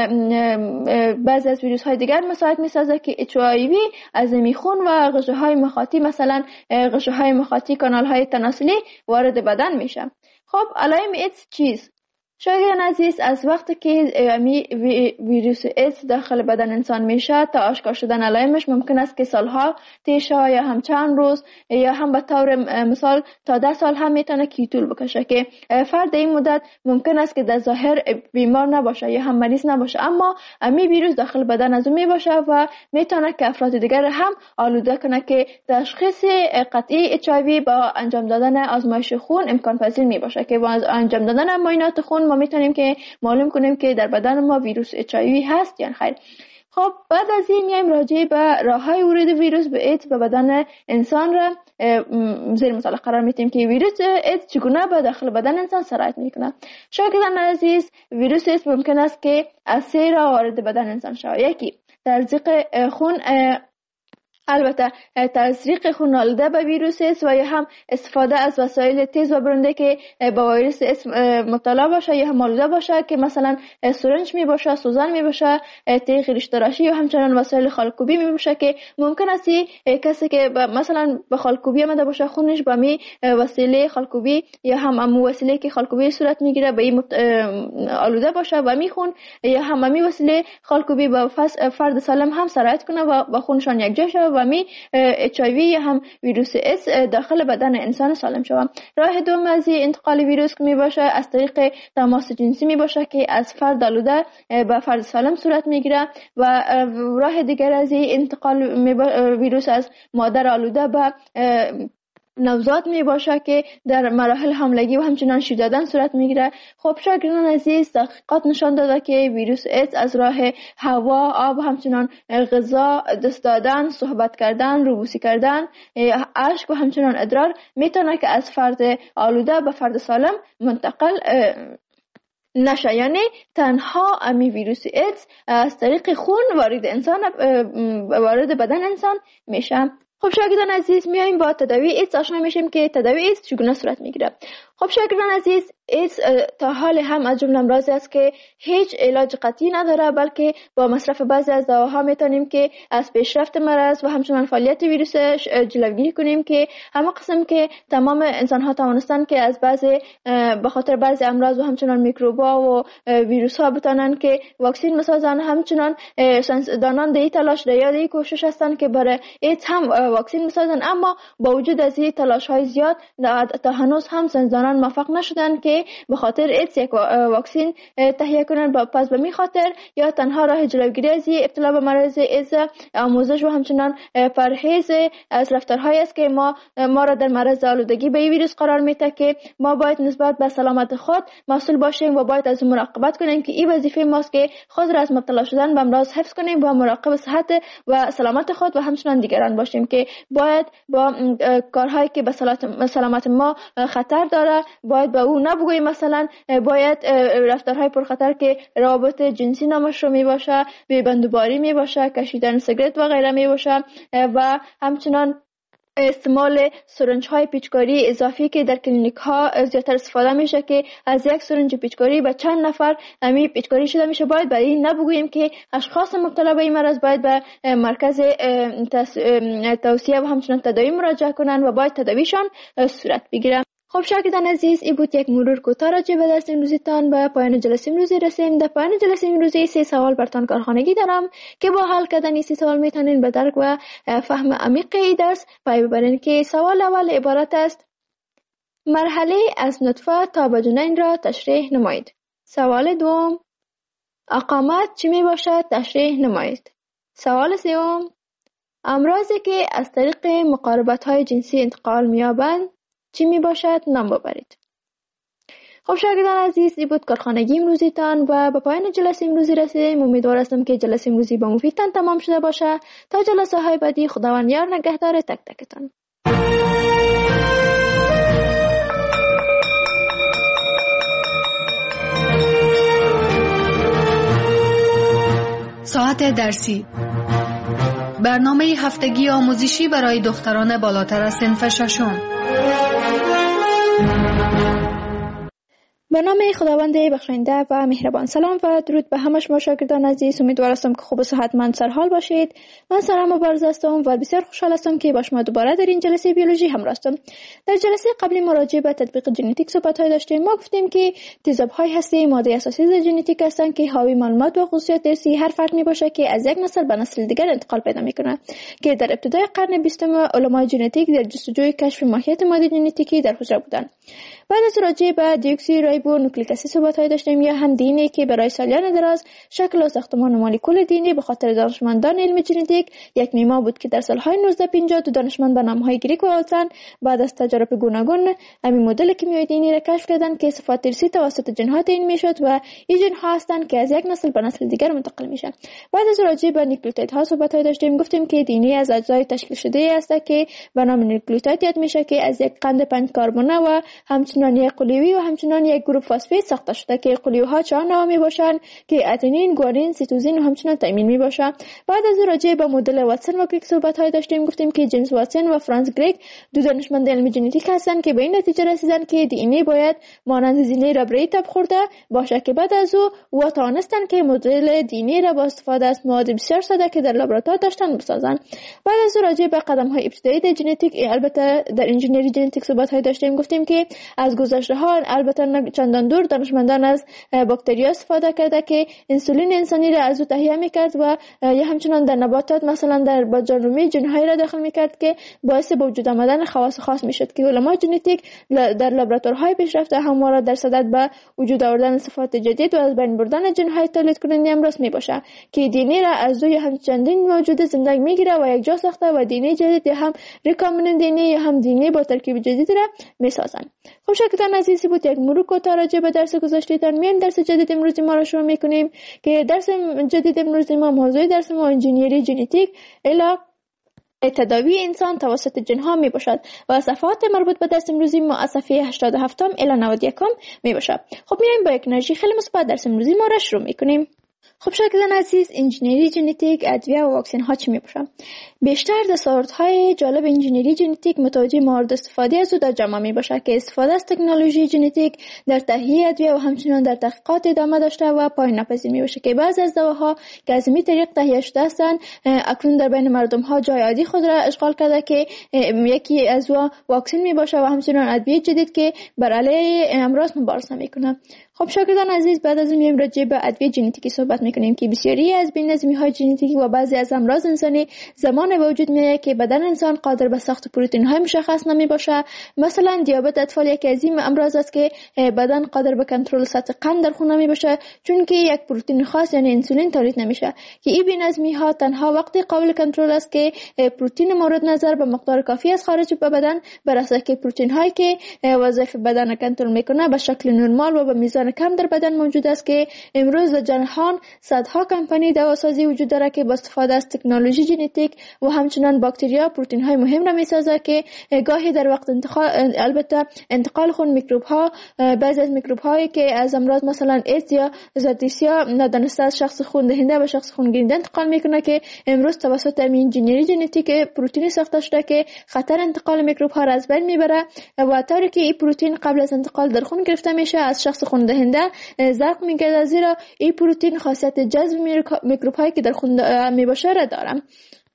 بعضی از ویروس های دیگر مساعد میسازه که اچ آی وی از میخون و غشا های مخاطی مثلا غشا های مخاطی کانال های تناسلی وارد بدن میشه. خب علائم ایدز چیست؟ شاگردان عزیز، از وقتی که ویروس ایدز داخل بدن انسان میشه تا آشکار شدن علائمش ممکن است که سالها طی شه یا هم چند روز یا هم به طور مثال تا ده سال هم میتونه که طول بکشه که فرد این مدت ممکن است که در ظاهر بیمار نباشه یا هم مریض نباشه اما امی ویروس داخل بدن از اون میباشه و میتونه که افراد دیگر هم آلوده کنه که تشخیص قطعی اچ آی وی با انجام دادن آزمایش خون امکان پذیر میباشه که با انجام دادن معاینات خون ما میتونیم که معلوم کنیم که در بدن ما ویروس اچ آی وی هست یا خیر. خب بعد از این میایم راجع به راههای ورود ویروس به ایدز به بدن انسان را زیر مثال قرار میدیم که ویروس ایدز چگونه به داخل بدن انسان سرایت میکنه. شاگردان عزیز، ویروس ایدز ممکن است که از سه راه وارد بدن انسان شود. یکی تزریق خون البته تزریق خون آلوده به ویروس است و یا هم استفاده از وسایل تیز و برنده که با ویروس است مبتلا باشه یا هم آلوده باشه که مثلا سرنج می باشه، سوزن می باشه، تیغ ریش‌تراشی یا همچنان وسایل خالکوبی می باشه که ممکن است کسی که مثلا به خالکوبی آمده باشه خونش با می وسیله خالکوبی یا هم امو وسیله که خالکوبی صورت میگیره به این آلوده باشه و می خون یا هم می وسیله خالکوبی با فرد سالم هم سرایت کنه و با خونشان یک جا شود و می اچ آی وی یا هم ویروس اس داخل بدن انسان سالم شود. راه دوم از انتقال ویروس که می باشه از طریق تماس جنسی می باشه که از فرد آلوده به فرد سالم صورت میگیره و راه دیگر از انتقال ویروس از مادر آلوده به نوزاد می باشه که در مراحل حاملگی و همچنان شیر دادن صورت میگیره. خب شاگردان عزیز، تحقیقات نشان داده که ویروس ایدز از راه هوا، آب و همچنان غذا، دست دادن، صحبت کردن، روبوسی کردن، اشک و همچنان ادرار میتونه که از فرد آلوده به فرد سالم منتقل نشه. یعنی تنها امی ویروس ایدز از طریق خون وارد انسان وارد بدن انسان میشه. خب شاگردان عزیز، میایم با تداوی ایدز آشنا میشیم که تداوی ایدز چگونه صورت میگیره. خب شاگردان عزیز، ایدز تا حال هم از جمله امراضی است که هیچ علاج قطعی نداره، بلکه با مصرف بعضی از دواها میتونیم که از پیشرفت مرض و همچنان فعالیت ویروس جلوگیری کنیم که همه قسم که تمام انسان ها توانستن که از بعضی به خاطر بعضی امراض و همچنان میکروبا و ویروس ها بتونن که واکسین مسازن. همچنان ساینسدانان در تلاش در یاد کوشش هستن که برای ایدز هم واکسین مسازن، اما با وجود از این تلاش های زیاد تا هنوز هم ساینسدانان موفق نشدن که به خاطر ایدز یک واکسین تهیه کنن. پس به می خاطر یا تنها راه جلوگیری از ابتلا به مرض ایدز آموزش و همچنان پرهیز از رفتارهایی است که ما ما را در معرض آلودگی به این ویروس قرار میده که ما باید نسبت به سلامت خود مسئول باشیم و باید از مراقبت کنیم که این وظیفه ماست که خود را از مبتلا شدن به امراض حفظ کنیم و مراقب صحت و سلامت خود و همچنان دیگران باشیم که باید با کارهایی که به سلامت ما خطر داره باید به او نبگوییم. مثلا باید رفتارهای پرخطر که روابط جنسی نامش رو می باشه، بیبندوباری می باشه، کشیدن سیگرت و غیره می باشه و همچنان استعمال سرنج های پیچکاری اضافی که در کلینیک ها زیادتر استفاده میشه که از یک سرنج پیچکاری به چند نفر امی پیچکاری شده میشه. باید برای این نبگوییم که اشخاص مبتلا به این مرض باید به مرکز توصیه و همچنان تداوی مراجعه کنن و باید تداویشان صورت بگیره. خب شاگردان عزیز، این بود یک مرور کوتاه راجع به درس امروزیتان. به پایان جلسه امروزی رسیم. در پایان جلسه امروزی سه سوال برتان کارخانگی دارم که با حل کردن این سه سوال میتونین به درک و فهم عمیق این درس پی ببرین که سوال اول عبارت است: مرحله از نطفه تا به جنین را تشریح نمایید. سوال دوم: اقامت چی می باشد تشریح نمایید. سوال سوم: امراضی که از طریق مقاربت های جنسی انتقال می‌یابند چی می باشد نام ببرید. خب شاگردان عزیز، این بود کارخانگی امروزیتان و به پایان جلسه امروزی رسیدیم. امیدوار هستم که جلسه امروزی با مفیدتان تمام شده باشه. تا جلسه های بعدی، خداوند یار نگهدار تک تکتان. ساعت درسی، برنامه هفتگی آموزشی برای دختران بالاتر از صنف ششم. به نام خداوند بخشنده و مهربان. سلام و درود به همه شما شاگردان عزیز. امیدوار هستم که خوب و صحتمند سرحال باشید. من سارا مبارز هستم و بسیار خوشحال هستم که با شما دوباره در این جلسه بیولوژی همراه هستم. در جلسه قبلی مراجعه به تطبیق ژنتیک صحبت‌های داشتیم. ما گفتیم که تیزاب‌های هستی ماده اساسی ژنتیک هستند که حاوی معلومات و خصوصیات ارثی هر فرد میباشه که از یک نسل به نسل دیگر انتقال پیدا میکنه که در ابتدای قرن بیستم علمای ژنتیک در جستجوی کشف ماهیت ماده ژنتیکی در حجره بودند. بعد از راجع به دیوکسی رایبو نوکلیک اسید صحبت‌های داشتیم یا هم دی ان ای که برای سالیان دراز شکل و ساختمان مولکول دی ان ای به خاطر دانشمندان علم ژنتیک یک معما بود که در سال‌های نوزده پنجاه دو دانشمند به نام‌های گریک و آلسن بعد از تجارب گوناگون همین مدل کیمیایی دی ان ای را کشف کردند که صفات ارثی توسط ژن‌ها تعیین می‌شد و این ژن‌ها هستند که از یک نسل به نسل دیگر منتقل میشه. بعد از راجع به نیوکلیوتیدها صحبت‌های داشتیم. گفتیم که دی ان ای از اجزای تشکیل شده است که به نام نیوکلیوتید یاد میشه که از یک قند پنج کربونه و همچنین همچنان یک قلیوی و همچنان یک گروپ فسفید ساخته شده که قلیوها چهار نوع می باشند که اتنین، گوارین، سیتوزین و همچنان تایمین می باشند. بعد از راجع به مدل واتسون و کریک صحبت های داشتیم، گفتیم که جیمز واتسون و فرانس کریک دو دانشمند علم ژنتیک هستند که به این نتیجه رسیدند که دی ان ای باید مانند زینه ربره‌ای تب خورده باشه که بعد از او و توانستند که مدل دی ان ای را با استفاده از مواد بسیار ساده که در لابراتوار داشتن بسازند. بعد از راجع به قدم های ابتدایی در ژنتیک، البته در انجینری ژنتیک صحبت های داشتیم، گفتیم که از گذشته ها البته چندان دور دانشمندان از باکتریا استفاده کرده که انسولین انسانی را از او تهیه میکرد و یا همچنان در نباتات مثلا در باجانرومی ژن‌های را داخل میکرد که باعث به وجود آمدن خواص خاص میشد که علمای ژنتیک در لابراتوارهای پیشرفته همواره در صدد به وجود آوردن صفات جدید و از بین بردن ژن‌های تولید کننده امروز میباشه که دی ان ای را از روی هم چندین موجود زنده میگیره و یک جا ساخته و دی ان ای جدید هم ریکامبیننت دی ان ای یا هم دی ان ای با ترکیب جدید را میسازن. خب شاگردان عزیزی بود یک مرور کوتاه راجع به درس گذشتهتان. میایم درس جدید امروز ما را شروع میکنیم که درس جدید امروز ما موضوع درس ما انجینیری ژنتیک الی تداوی انسان توسط جنها می باشد و صفحات مربوط به درس امروزی ما از صفحه هشتاد و هفت الی نود و یک می باشد. خب میایم با یک انرژی خیلی مثبت درس امروزی ما را شروع میکنیم. خب شاگردان عزیز، انجینری ژنتیک، ادویه و واکسن ها چی می باشند؟ بیشتر دستاوردهای جالب انجینری ژنتیک متوجه موارد استفاده از او در جامعه می باشد که استفاده از تکنولوژی ژنتیک در تهیه ادویه و همچنین در تحقیقات ادامه داشته و پایان ناپذیر می باشد که بعضی از دواها که از این طریق تهیه شده هستند اکنون در بین مردم ها جای عادی خود را اشغال کرده که یکی از او واکسن می باشد و همچنین ادویه جدید که بر علیه امراض مبارزه می کنه. خب شاگردان عزیز، بعد از این میایم راجع به ادویه ژنتیکی صحبت میکنیم که بسیاری از بی‌نظمی‌های ژنتیکی و بعضی از امراض انسانی زمان به وجود میاد که بدن انسان قادر به ساخت پروتئین‌های مشخص نمیباشه. مثلا دیابت اطفال یکی از این امراض است که بدن قادر به کنترل سطح قند در خون نمیباشه چون که یک پروتئین خاص یعنی انسولین تولید نمیشه که این بی‌نظمی‌ها تنها وقتی قابل کنترل است که پروتئین مورد نظر به مقدار کافی از خارج به بدن برسه که پروتئین‌هایی که وظایف بدن را کنترل میکنه به شکل نرمال و به میزان کم در بدن موجود است که امروز در جهان صدها کمپانی دواسازی وجود داره که با استفاده از تکنولوژی ژنتیک و همچنان باکتریا پروتئین های مهم را میسازه که گاهی در وقت انتقال البته انتقال خون میکروب ها بعضی از میکروب هایی که از امراض مثلا ایدز یا زدیسیا ندانسته از شخص خون دهنده به شخص خون گیرنده انتقال میکنه که امروز توسط انجینری ژنتیک پروتئین ساخته شده که خطر انتقال میکروب ها را از بین میبره و طوری که این پروتئین قبل از انتقال در خون گرفته میشه از شخص خون دهنده زرق میگرده زیرا این پروتئین خاصیت جذب میکروب هایی که در خون میباشه را داره.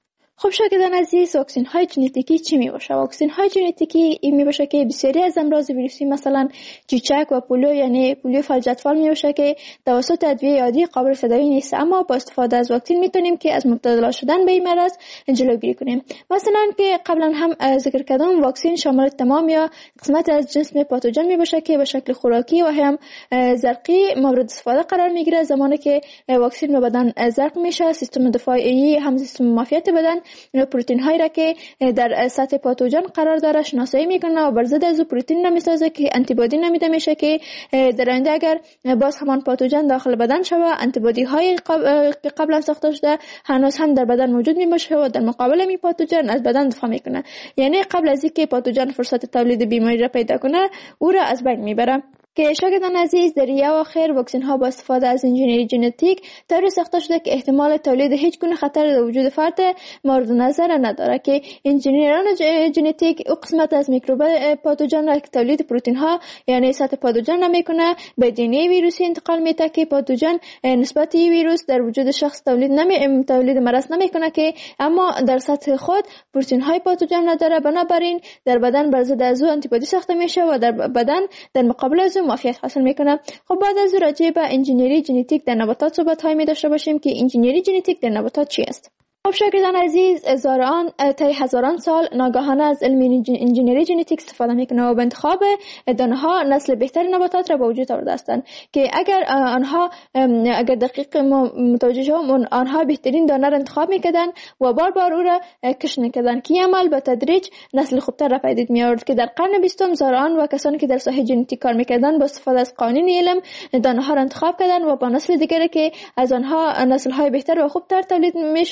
خب شاگردان عزیز، واکسن های ژنتیکی چی می باشه؟ واکسن های ژنتیکی این می باشه که بسیاری از امراض ویروسی مثلا چیچک و پولیو یعنی پولیو فلج اطفال می باشه که توسط ادویه عادی قابل تداوی نیست، اما با استفاده از واکسن میتونیم که از مبتلا شدن به این مرض جلوگیری کنیم. مثلا که قبلا هم ذکر کردم واکسن شامل تمام یا قسمت از جسم پاتوژن می باشه که به شکل خوراکی و هم زرقی مورد استفاده قرار میگیره. زمانی که واکسن به بدن زرق میشه، سیستم دفاعی هم سیستم معافیت بدن پروتئین هایی را که در سطح پاتوژن قرار داره شناسایی میکنه و بر ضد از پروتئین را میسازه که آنتی بادی نمیده میشه که در آینده اگر باز همان پاتوژن داخل بدن شوه آنتی بادی های که قبلا ساخته شده هنوز هم در بدن موجود میباشه و در مقابل می پاتوژن از بدن دفاع میکنه، یعنی قبل از اینکه پاتوژن فرصت تولید بیماری را پیدا کنه او را از بین میبره. که شاگردان عزیز، در یک آخر واکسن ها با استفاده از انجینری ژنتیک طوری ساخته شده که احتمال تولید هیچ گونه خطر در وجود فرد مورد نظر نداره که انجینران ژنتیک او قسمت از میکروب پاتوژن را که تولید پروتئین ها یعنی سطح پاتوژن را میکنه به دی ان ای ویروسی انتقال میده که پاتوژن نسبت ویروس در وجود شخص تولید نمی تولید مرض نمیکنه که اما در سطح خود پروتئین های پاتوژن نداره، بنابراین در بدن بر ضد از او آنتی بادی ساخته میشه و در بدن در مقابل از معافیت حاصل میکنه. خب بعد از راجع به انجینری ژنتیک در نباتات صحبت های می داشته باشیم که انجینری ژنتیک در نباتات چی است؟ خب شاگردان عزیز، هزاران تا هزاران سال ناگهانه از علم انجینری ژنتیک استفاده میکنه و به انتخاب دانه ها نسل بهتر نباتات را به وجود آورده هستند که اگر آنها اگر دقیق متوجه شوم آنها بهترین دانه را انتخاب میکردن و بار بار او را کشت میکردن که عمل به تدریج نسل خوبتر را پدید می آورد که در قرن بیستم زارعان و کسانی که در ساحه ژنتیک کار میکردن با استفاده از قوانین علم دانه ها را انتخاب کردن و با نسل دیگری که از آنها نسل های بهتر و خوبتر تولید میشد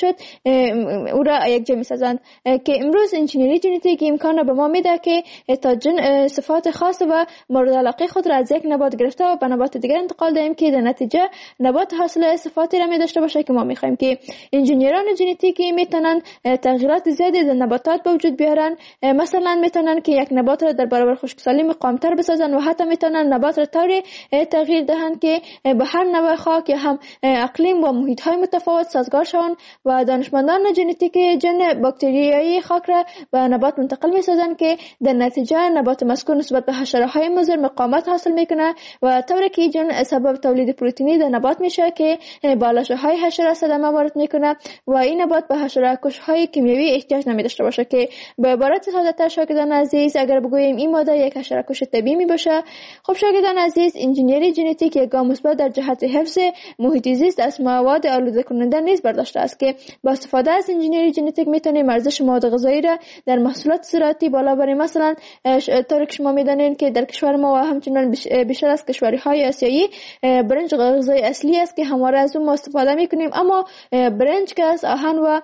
او را یک جا می‌سازند که امروز انجینیری ژنتیک امکان به ما میده که تا جن صفات خاص و مورد علاقه خود را از یک نبات گرفته و به نبات دیگر انتقال دهیم که در نتیجه نبات حاصل صفاتی را می داشته باشه که ما می‌خوایم. که انجینیران ژنتیکی میتونن تغییرات زیادی در نباتات به وجود بیارن. مثلا میتونن که یک نبات را در برابر خشکسالی مقاوم‌تر بسازن و حتی میتونن نبات را طوری تغییر دهند که به هر نوع خاک یا هم اقلیم و محیط‌های متفاوت سازگار شوند و دانشمندان ژنتیک جن باکتریایی خاک را به نبات منتقل می‌سازند که در نتیجه نبات مذکور نسبت به حشره‌های مضر مقاومت حاصل میکنه و طوری که جن سبب تولید پروتئینی در نبات میشه که با لاشه‌های حشره صدمه وارد میکنه و این نبات به حشره‌کش‌های کیمیایی احتیاج نمی‌داشته باشه. که به عبارت ساده‌تر شاگردان عزیز اگر بگوییم این ماده یک حشره‌کش طبیعی میباشه. خب شاگردان عزیز، انجینیری ژنتیک یک گام مثبت در جهت حفظ محیط زیست از مواد آلوده کننده نیز برداشته است که با استفاده از انجینیری ژنتیک میتونیم ارزش مواد غذایی را در محصولات زراعتی بالا بریم. مثلا طوری که شما میدانین که در کشور ما و همچنان بیشتر از کشورهای آسیایی برنج غذای اصلی است که همواره از اون ما استفاده میکنیم، اما برنج که از آهن و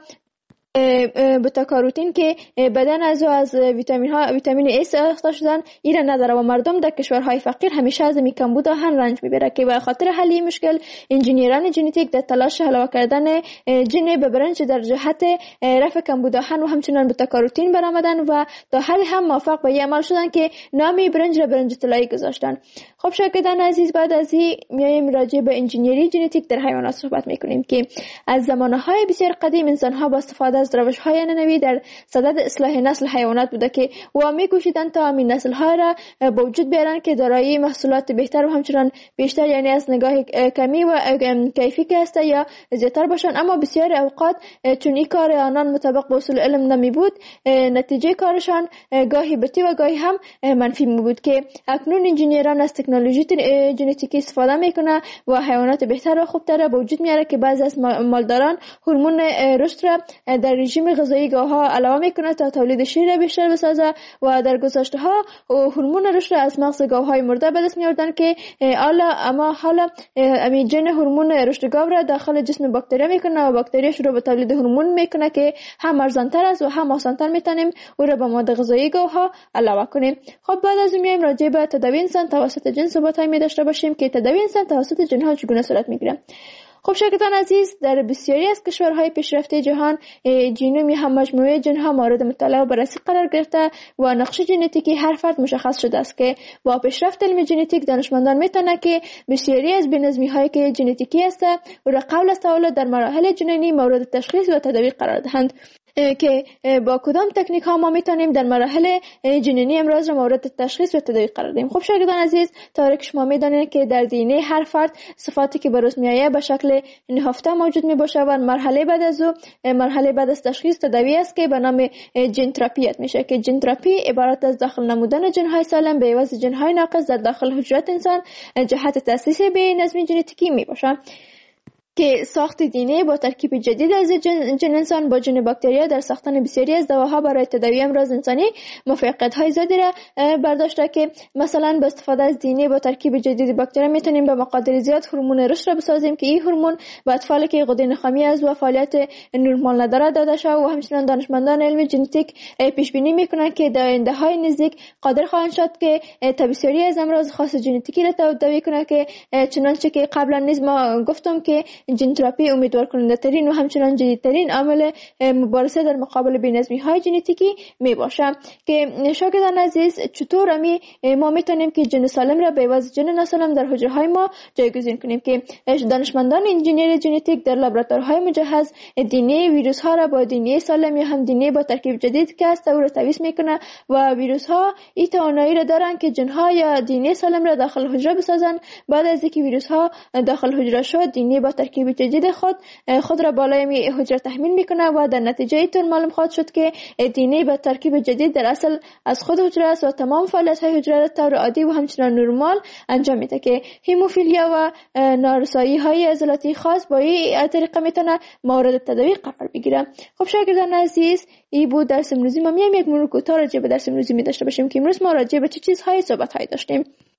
بتا کاروتین که بدن از از ویتامین ها ویتامین ای ساخته شدن ایران نداره و مردم در کشورهای فقیر همیشه از می کمبود آهن رنج میبره. که به خاطر حل این مشکل انجینیران ژنتیک در تلاش علاوه کردن جن به برنج در جهت رفع کمبود آهن و همچنان بتا کاروتین برآمدن و تا حدی هم موفق به این عمل شدن که نام برنج را برنج طلایی گذاشتن. خب شاگردان عزیز، بعد از این میایم راجع به انجینیری ژنتیک در حیوانات صحبت میکنیم که از زمانهای بسیار قدیم انسان ها با استفاده از روش‌های ننوی در صدد اصلاح نسل حیوانات بوده که و می‌کوشیدند تا همین نسل‌ها را به وجود بیارن که دارای محصولات بهتر و همچنان بیشتر، یعنی از نگاه کمی و کیفی که هست یا زیادتر باشن. اما بسیار اوقات چون این کار آنان مطابق با اصول علم نمی بود، نتیجه کارشان گاهی بتی و گاهی هم منفی می بود. که اکنون انجینیران از تکنولوژی ژنتیکی استفاده میکنه و حیوانات بهتر و خوبتر به وجود میاره که بعضی از مالداران هورمون رشد را در رژیم غذایی گاه‌ها علاوه میکنه تا تولید شیر بیشتر بسازه و در گذشته ها هورمون رشد از مغز گاوهای مرده به دست می‌آوردن که حالا اما حالا همین جن هورمون رشد گاو را داخل جسم باکتریا میکنه و باکتریا شروع به تولید هورمون میکنه که هم ارزان‌تر است و هم آسان‌تر میتونیم او را به مواد غذایی گاوها علاوه کنیم. خب بعد از میایم راجع به تداوی انسان توسط جن صحبت‌های می داشته باشیم که تداوی انسان توسط جن‌ها چگونه صورت میگیره. خب شاگردان عزیز، در بسیاری از کشورهای پیشرفته جهان ژنوم هم مجموعه جن‌ها مورد مطالعه و بررسی قرار گرفته و نقش ژنتیکی هر فرد مشخص شده است. که با پیشرفت علم ژنتیک دانشمندان میتونن که بسیاری از بی‌نظمی‌هایی که ژنتیکی است و را قبل از تولد در مراحل جنینی مورد تشخیص و تداوی قرار دهند. که با کدام تکنیک ها ما میتونیم در مراحل جنینی امراض را مورد تشخیص و تداوی قرار دهیم. خب شاگردان عزیز، طوری که شما میدانید که در دی ان ای هر فرد صفاتی که بروز میآید به شکل نهفته موجود می باشه و مرحله بعد از او مرحله بعد از تشخیص تداوی است که به نام ژن تراپی میشه. که ژن تراپی عبارت از داخل نمودن ژن های سالم به عوض ژن های ناقص در داخل حجرات انسان جهت تاسیس به نظم ژنتیکی می باشه. که ساخت دی ان ای با ترکیب جدید از جن, جن انسان با جن باکتریا در ساختن بسیاری از دواها برای تداوی امراض انسانی موفقیت‌های زیادی را برداشته. که مثلا با استفاده از دی ان ای با ترکیب جدید باکتریا میتونیم به مقادیر زیاد هورمون رشد را بسازیم که این هورمون به اطفالی که غده نخامی از و فعالیت نورمال نداره داده شده و همچنین دانشمندان علم ژنتیک پیش بینی میکنن که در آینده‌های نزدیک قادر خواهند شد که بسیاری از امراض خاص ژنتیکی را تداوی کنند. که چنانچه که قبلا نیز ما گفتم که ژن تراپی امیدوار کننده ترین و همچنان جدیدترین عامل مبارزه در مقابل بی‌نظمی های ژنتیکی می باشه. که شاگردان عزیز، چطور امی ما میتونیم که ژن سالم را به عوض ژن ناسالم در حجره های ما جایگزین کنیم؟ که دانشمندان انجینیر ژنتیک در لابراتوارهای مجهز دی ان ای ویروس ها را با دی ان ای سالم یا هم دی ان ای با ترکیب جدید که است او را تویس میکنه و ویروس ها این توانایی را دارن که ژن ها یا دی ان ای سالم را داخل حجره بسازن. بعد از اینکه ویروس ها داخل حجره شد، دی ان ای با ترکیب جدید خود خود را بالای حجره تحمیل میکنه و در نتیجه اینطور معلوم خواهد شد که دی ان ای با ترکیب جدید در اصل از خود حجره است و تمام فعالیت های حجره را طور عادی و همچنان نرمال انجام میده. که هموفیلیا و نارسایی های عضلاتی خاص با این طریقه میتونه مورد تداوی قرار بگیره. خب شاگردان عزیز، این بود درس امروزی ما. میایم یک مرور کوتاه راجع به درس امروزی می داشته باشیم که امروز ما راجع به چه چیزهای صحبت های داشتیم.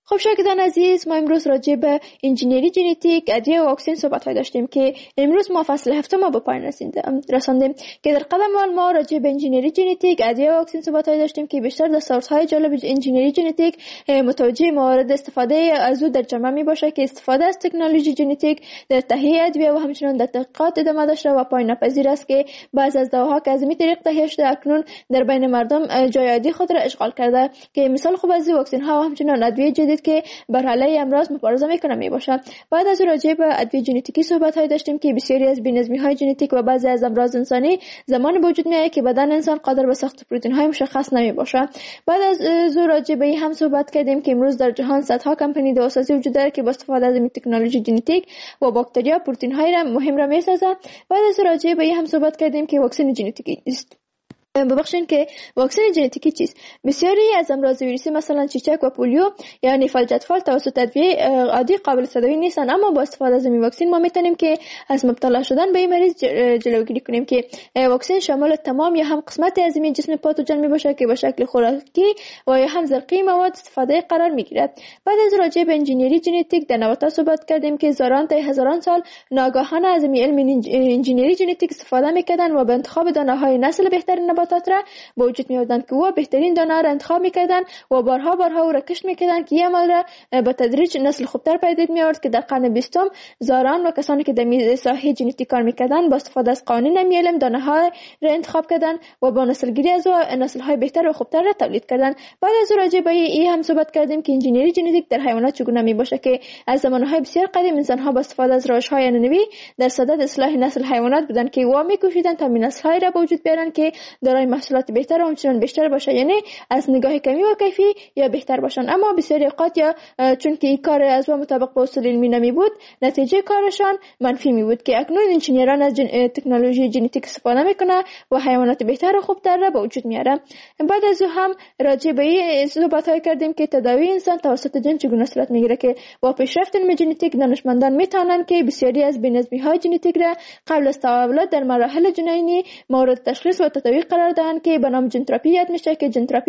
خب شاگردان عزیز، ما امروز راجع به انجینری ژنتیک، ادویه و واکسن صحبت های داشتیم که امروز ما فصل هفتم ما به پایان رساندیم که در قدم اول ما راجع به انجینری ژنتیک، ادویه و واکسن صحبت های داشتیم که بیشتر دستاوردهای جالب انجینری ژنتیک متوجه موارد استفاده از او در جامعه می باشه که استفاده از تکنولوژی ژنتیک در تهیه ادویه و همچنین در تحقیقات ادامه داشته و پایان ناپذیر است که بعضی از دواها که از این طریق تهیه شده اکنون در بین مردم جای عادی خود را اشغال کرده که مثال خوب از واکسن ها و همچنین ادویه جدید که بر علیه امراض مبارزه میکنه می باشه. بعد از راجع به ادویه ژنتیکی صحبت های داشتیم که بسیاری از بی‌نظمی های ژنتیک و بعضی از امراض انسانی زمان به وجود میاد که بدن انسان قادر به ساخت پروتئین های مشخص نمی باشه. بعد از راجع به هم صحبت کردیم که امروز در جهان صدها کمپانی داروسازی وجود داره که با استفاده از این تکنولوژی ژنتیک و باکتریا پروتئین های را مهم را میسازه. بعد از راجع به هم صحبت کردیم که واکسن ژنتیکی است. ببخشید که واکسن ژنتیکی چیست؟ بسیاری از امراض ویروسی مثلا چیچک و پولیو یعنی فلج اطفال توسط ادویه عادی قابل تداوی نیستن، اما با استفاده از این واکسن ما میتونیم که از مبتلا شدن به این مریض جلوگیری کنیم که واکسن شامل تمام یا هم قسمت از این جسم پاتوژن میباشه که به شکل خوراکی و یا هم زرقی مواد استفاده قرار میگیرد. بعد از راجع به انجینری ژنتیک در نباتات صحبت کردیم که هزاران تا هزاران سال ناگهانه از این علم انجینری ژنتیک استفاده میکردن و به انتخاب دانه های نسل بهترین نباتات را به وجود می آوردند که او بهترین دانه را انتخاب میکردن و بارها بارها او را کشت میکردن که این عمل را به تدریج نسل خوبتر پدید می آورد که در قرن بیستم زاران و کسانی که در ساحه ژنتیک کار میکردن با استفاده از قوانین علم دانه ها را انتخاب کردن و با نسل گیری از نسل های بهتر و خوبتر را تولید کردن. بعد از راجع به این هم صحبت کردیم که انجینری ژنتیک در حیوانات چگونه می باشه که از زمانهای بسیار قدیم انسان ها با استفاده از روش های عنعنوی در صدد اصلاح نسل حیوانات بودند که وا میکوشیدند تا نسل های را به وجود بیارن که دارای محصولات بهتر و همچنان بیشتر باشه، یعنی از نگاه کمی و کیفی یا بهتر باشن. اما بسیاری اوقات یا چون که این کار از و مطابق با اصول علمی نمی بود نتیجه کارشان منفی می بود که اکنون انجینران از جن... تکنولوژی ژنتیک استفاده میکنه و حیوانات بهتر و خوبتر را به وجود میاره. بعد از او هم راجع به این صحبت های کردیم که تداوی انسان توسط جن چگونه صورت میگیره که با پیشرفت علم ژنتیک دانشمندان میتونن که بسیاری از بی‌نظمی های ژنتیک را قبل از تولد در مراحل جنینی مورد تشخیص و تداوی قرار دهند که به نام ژن تراپی یاد میشه که ژن تراپی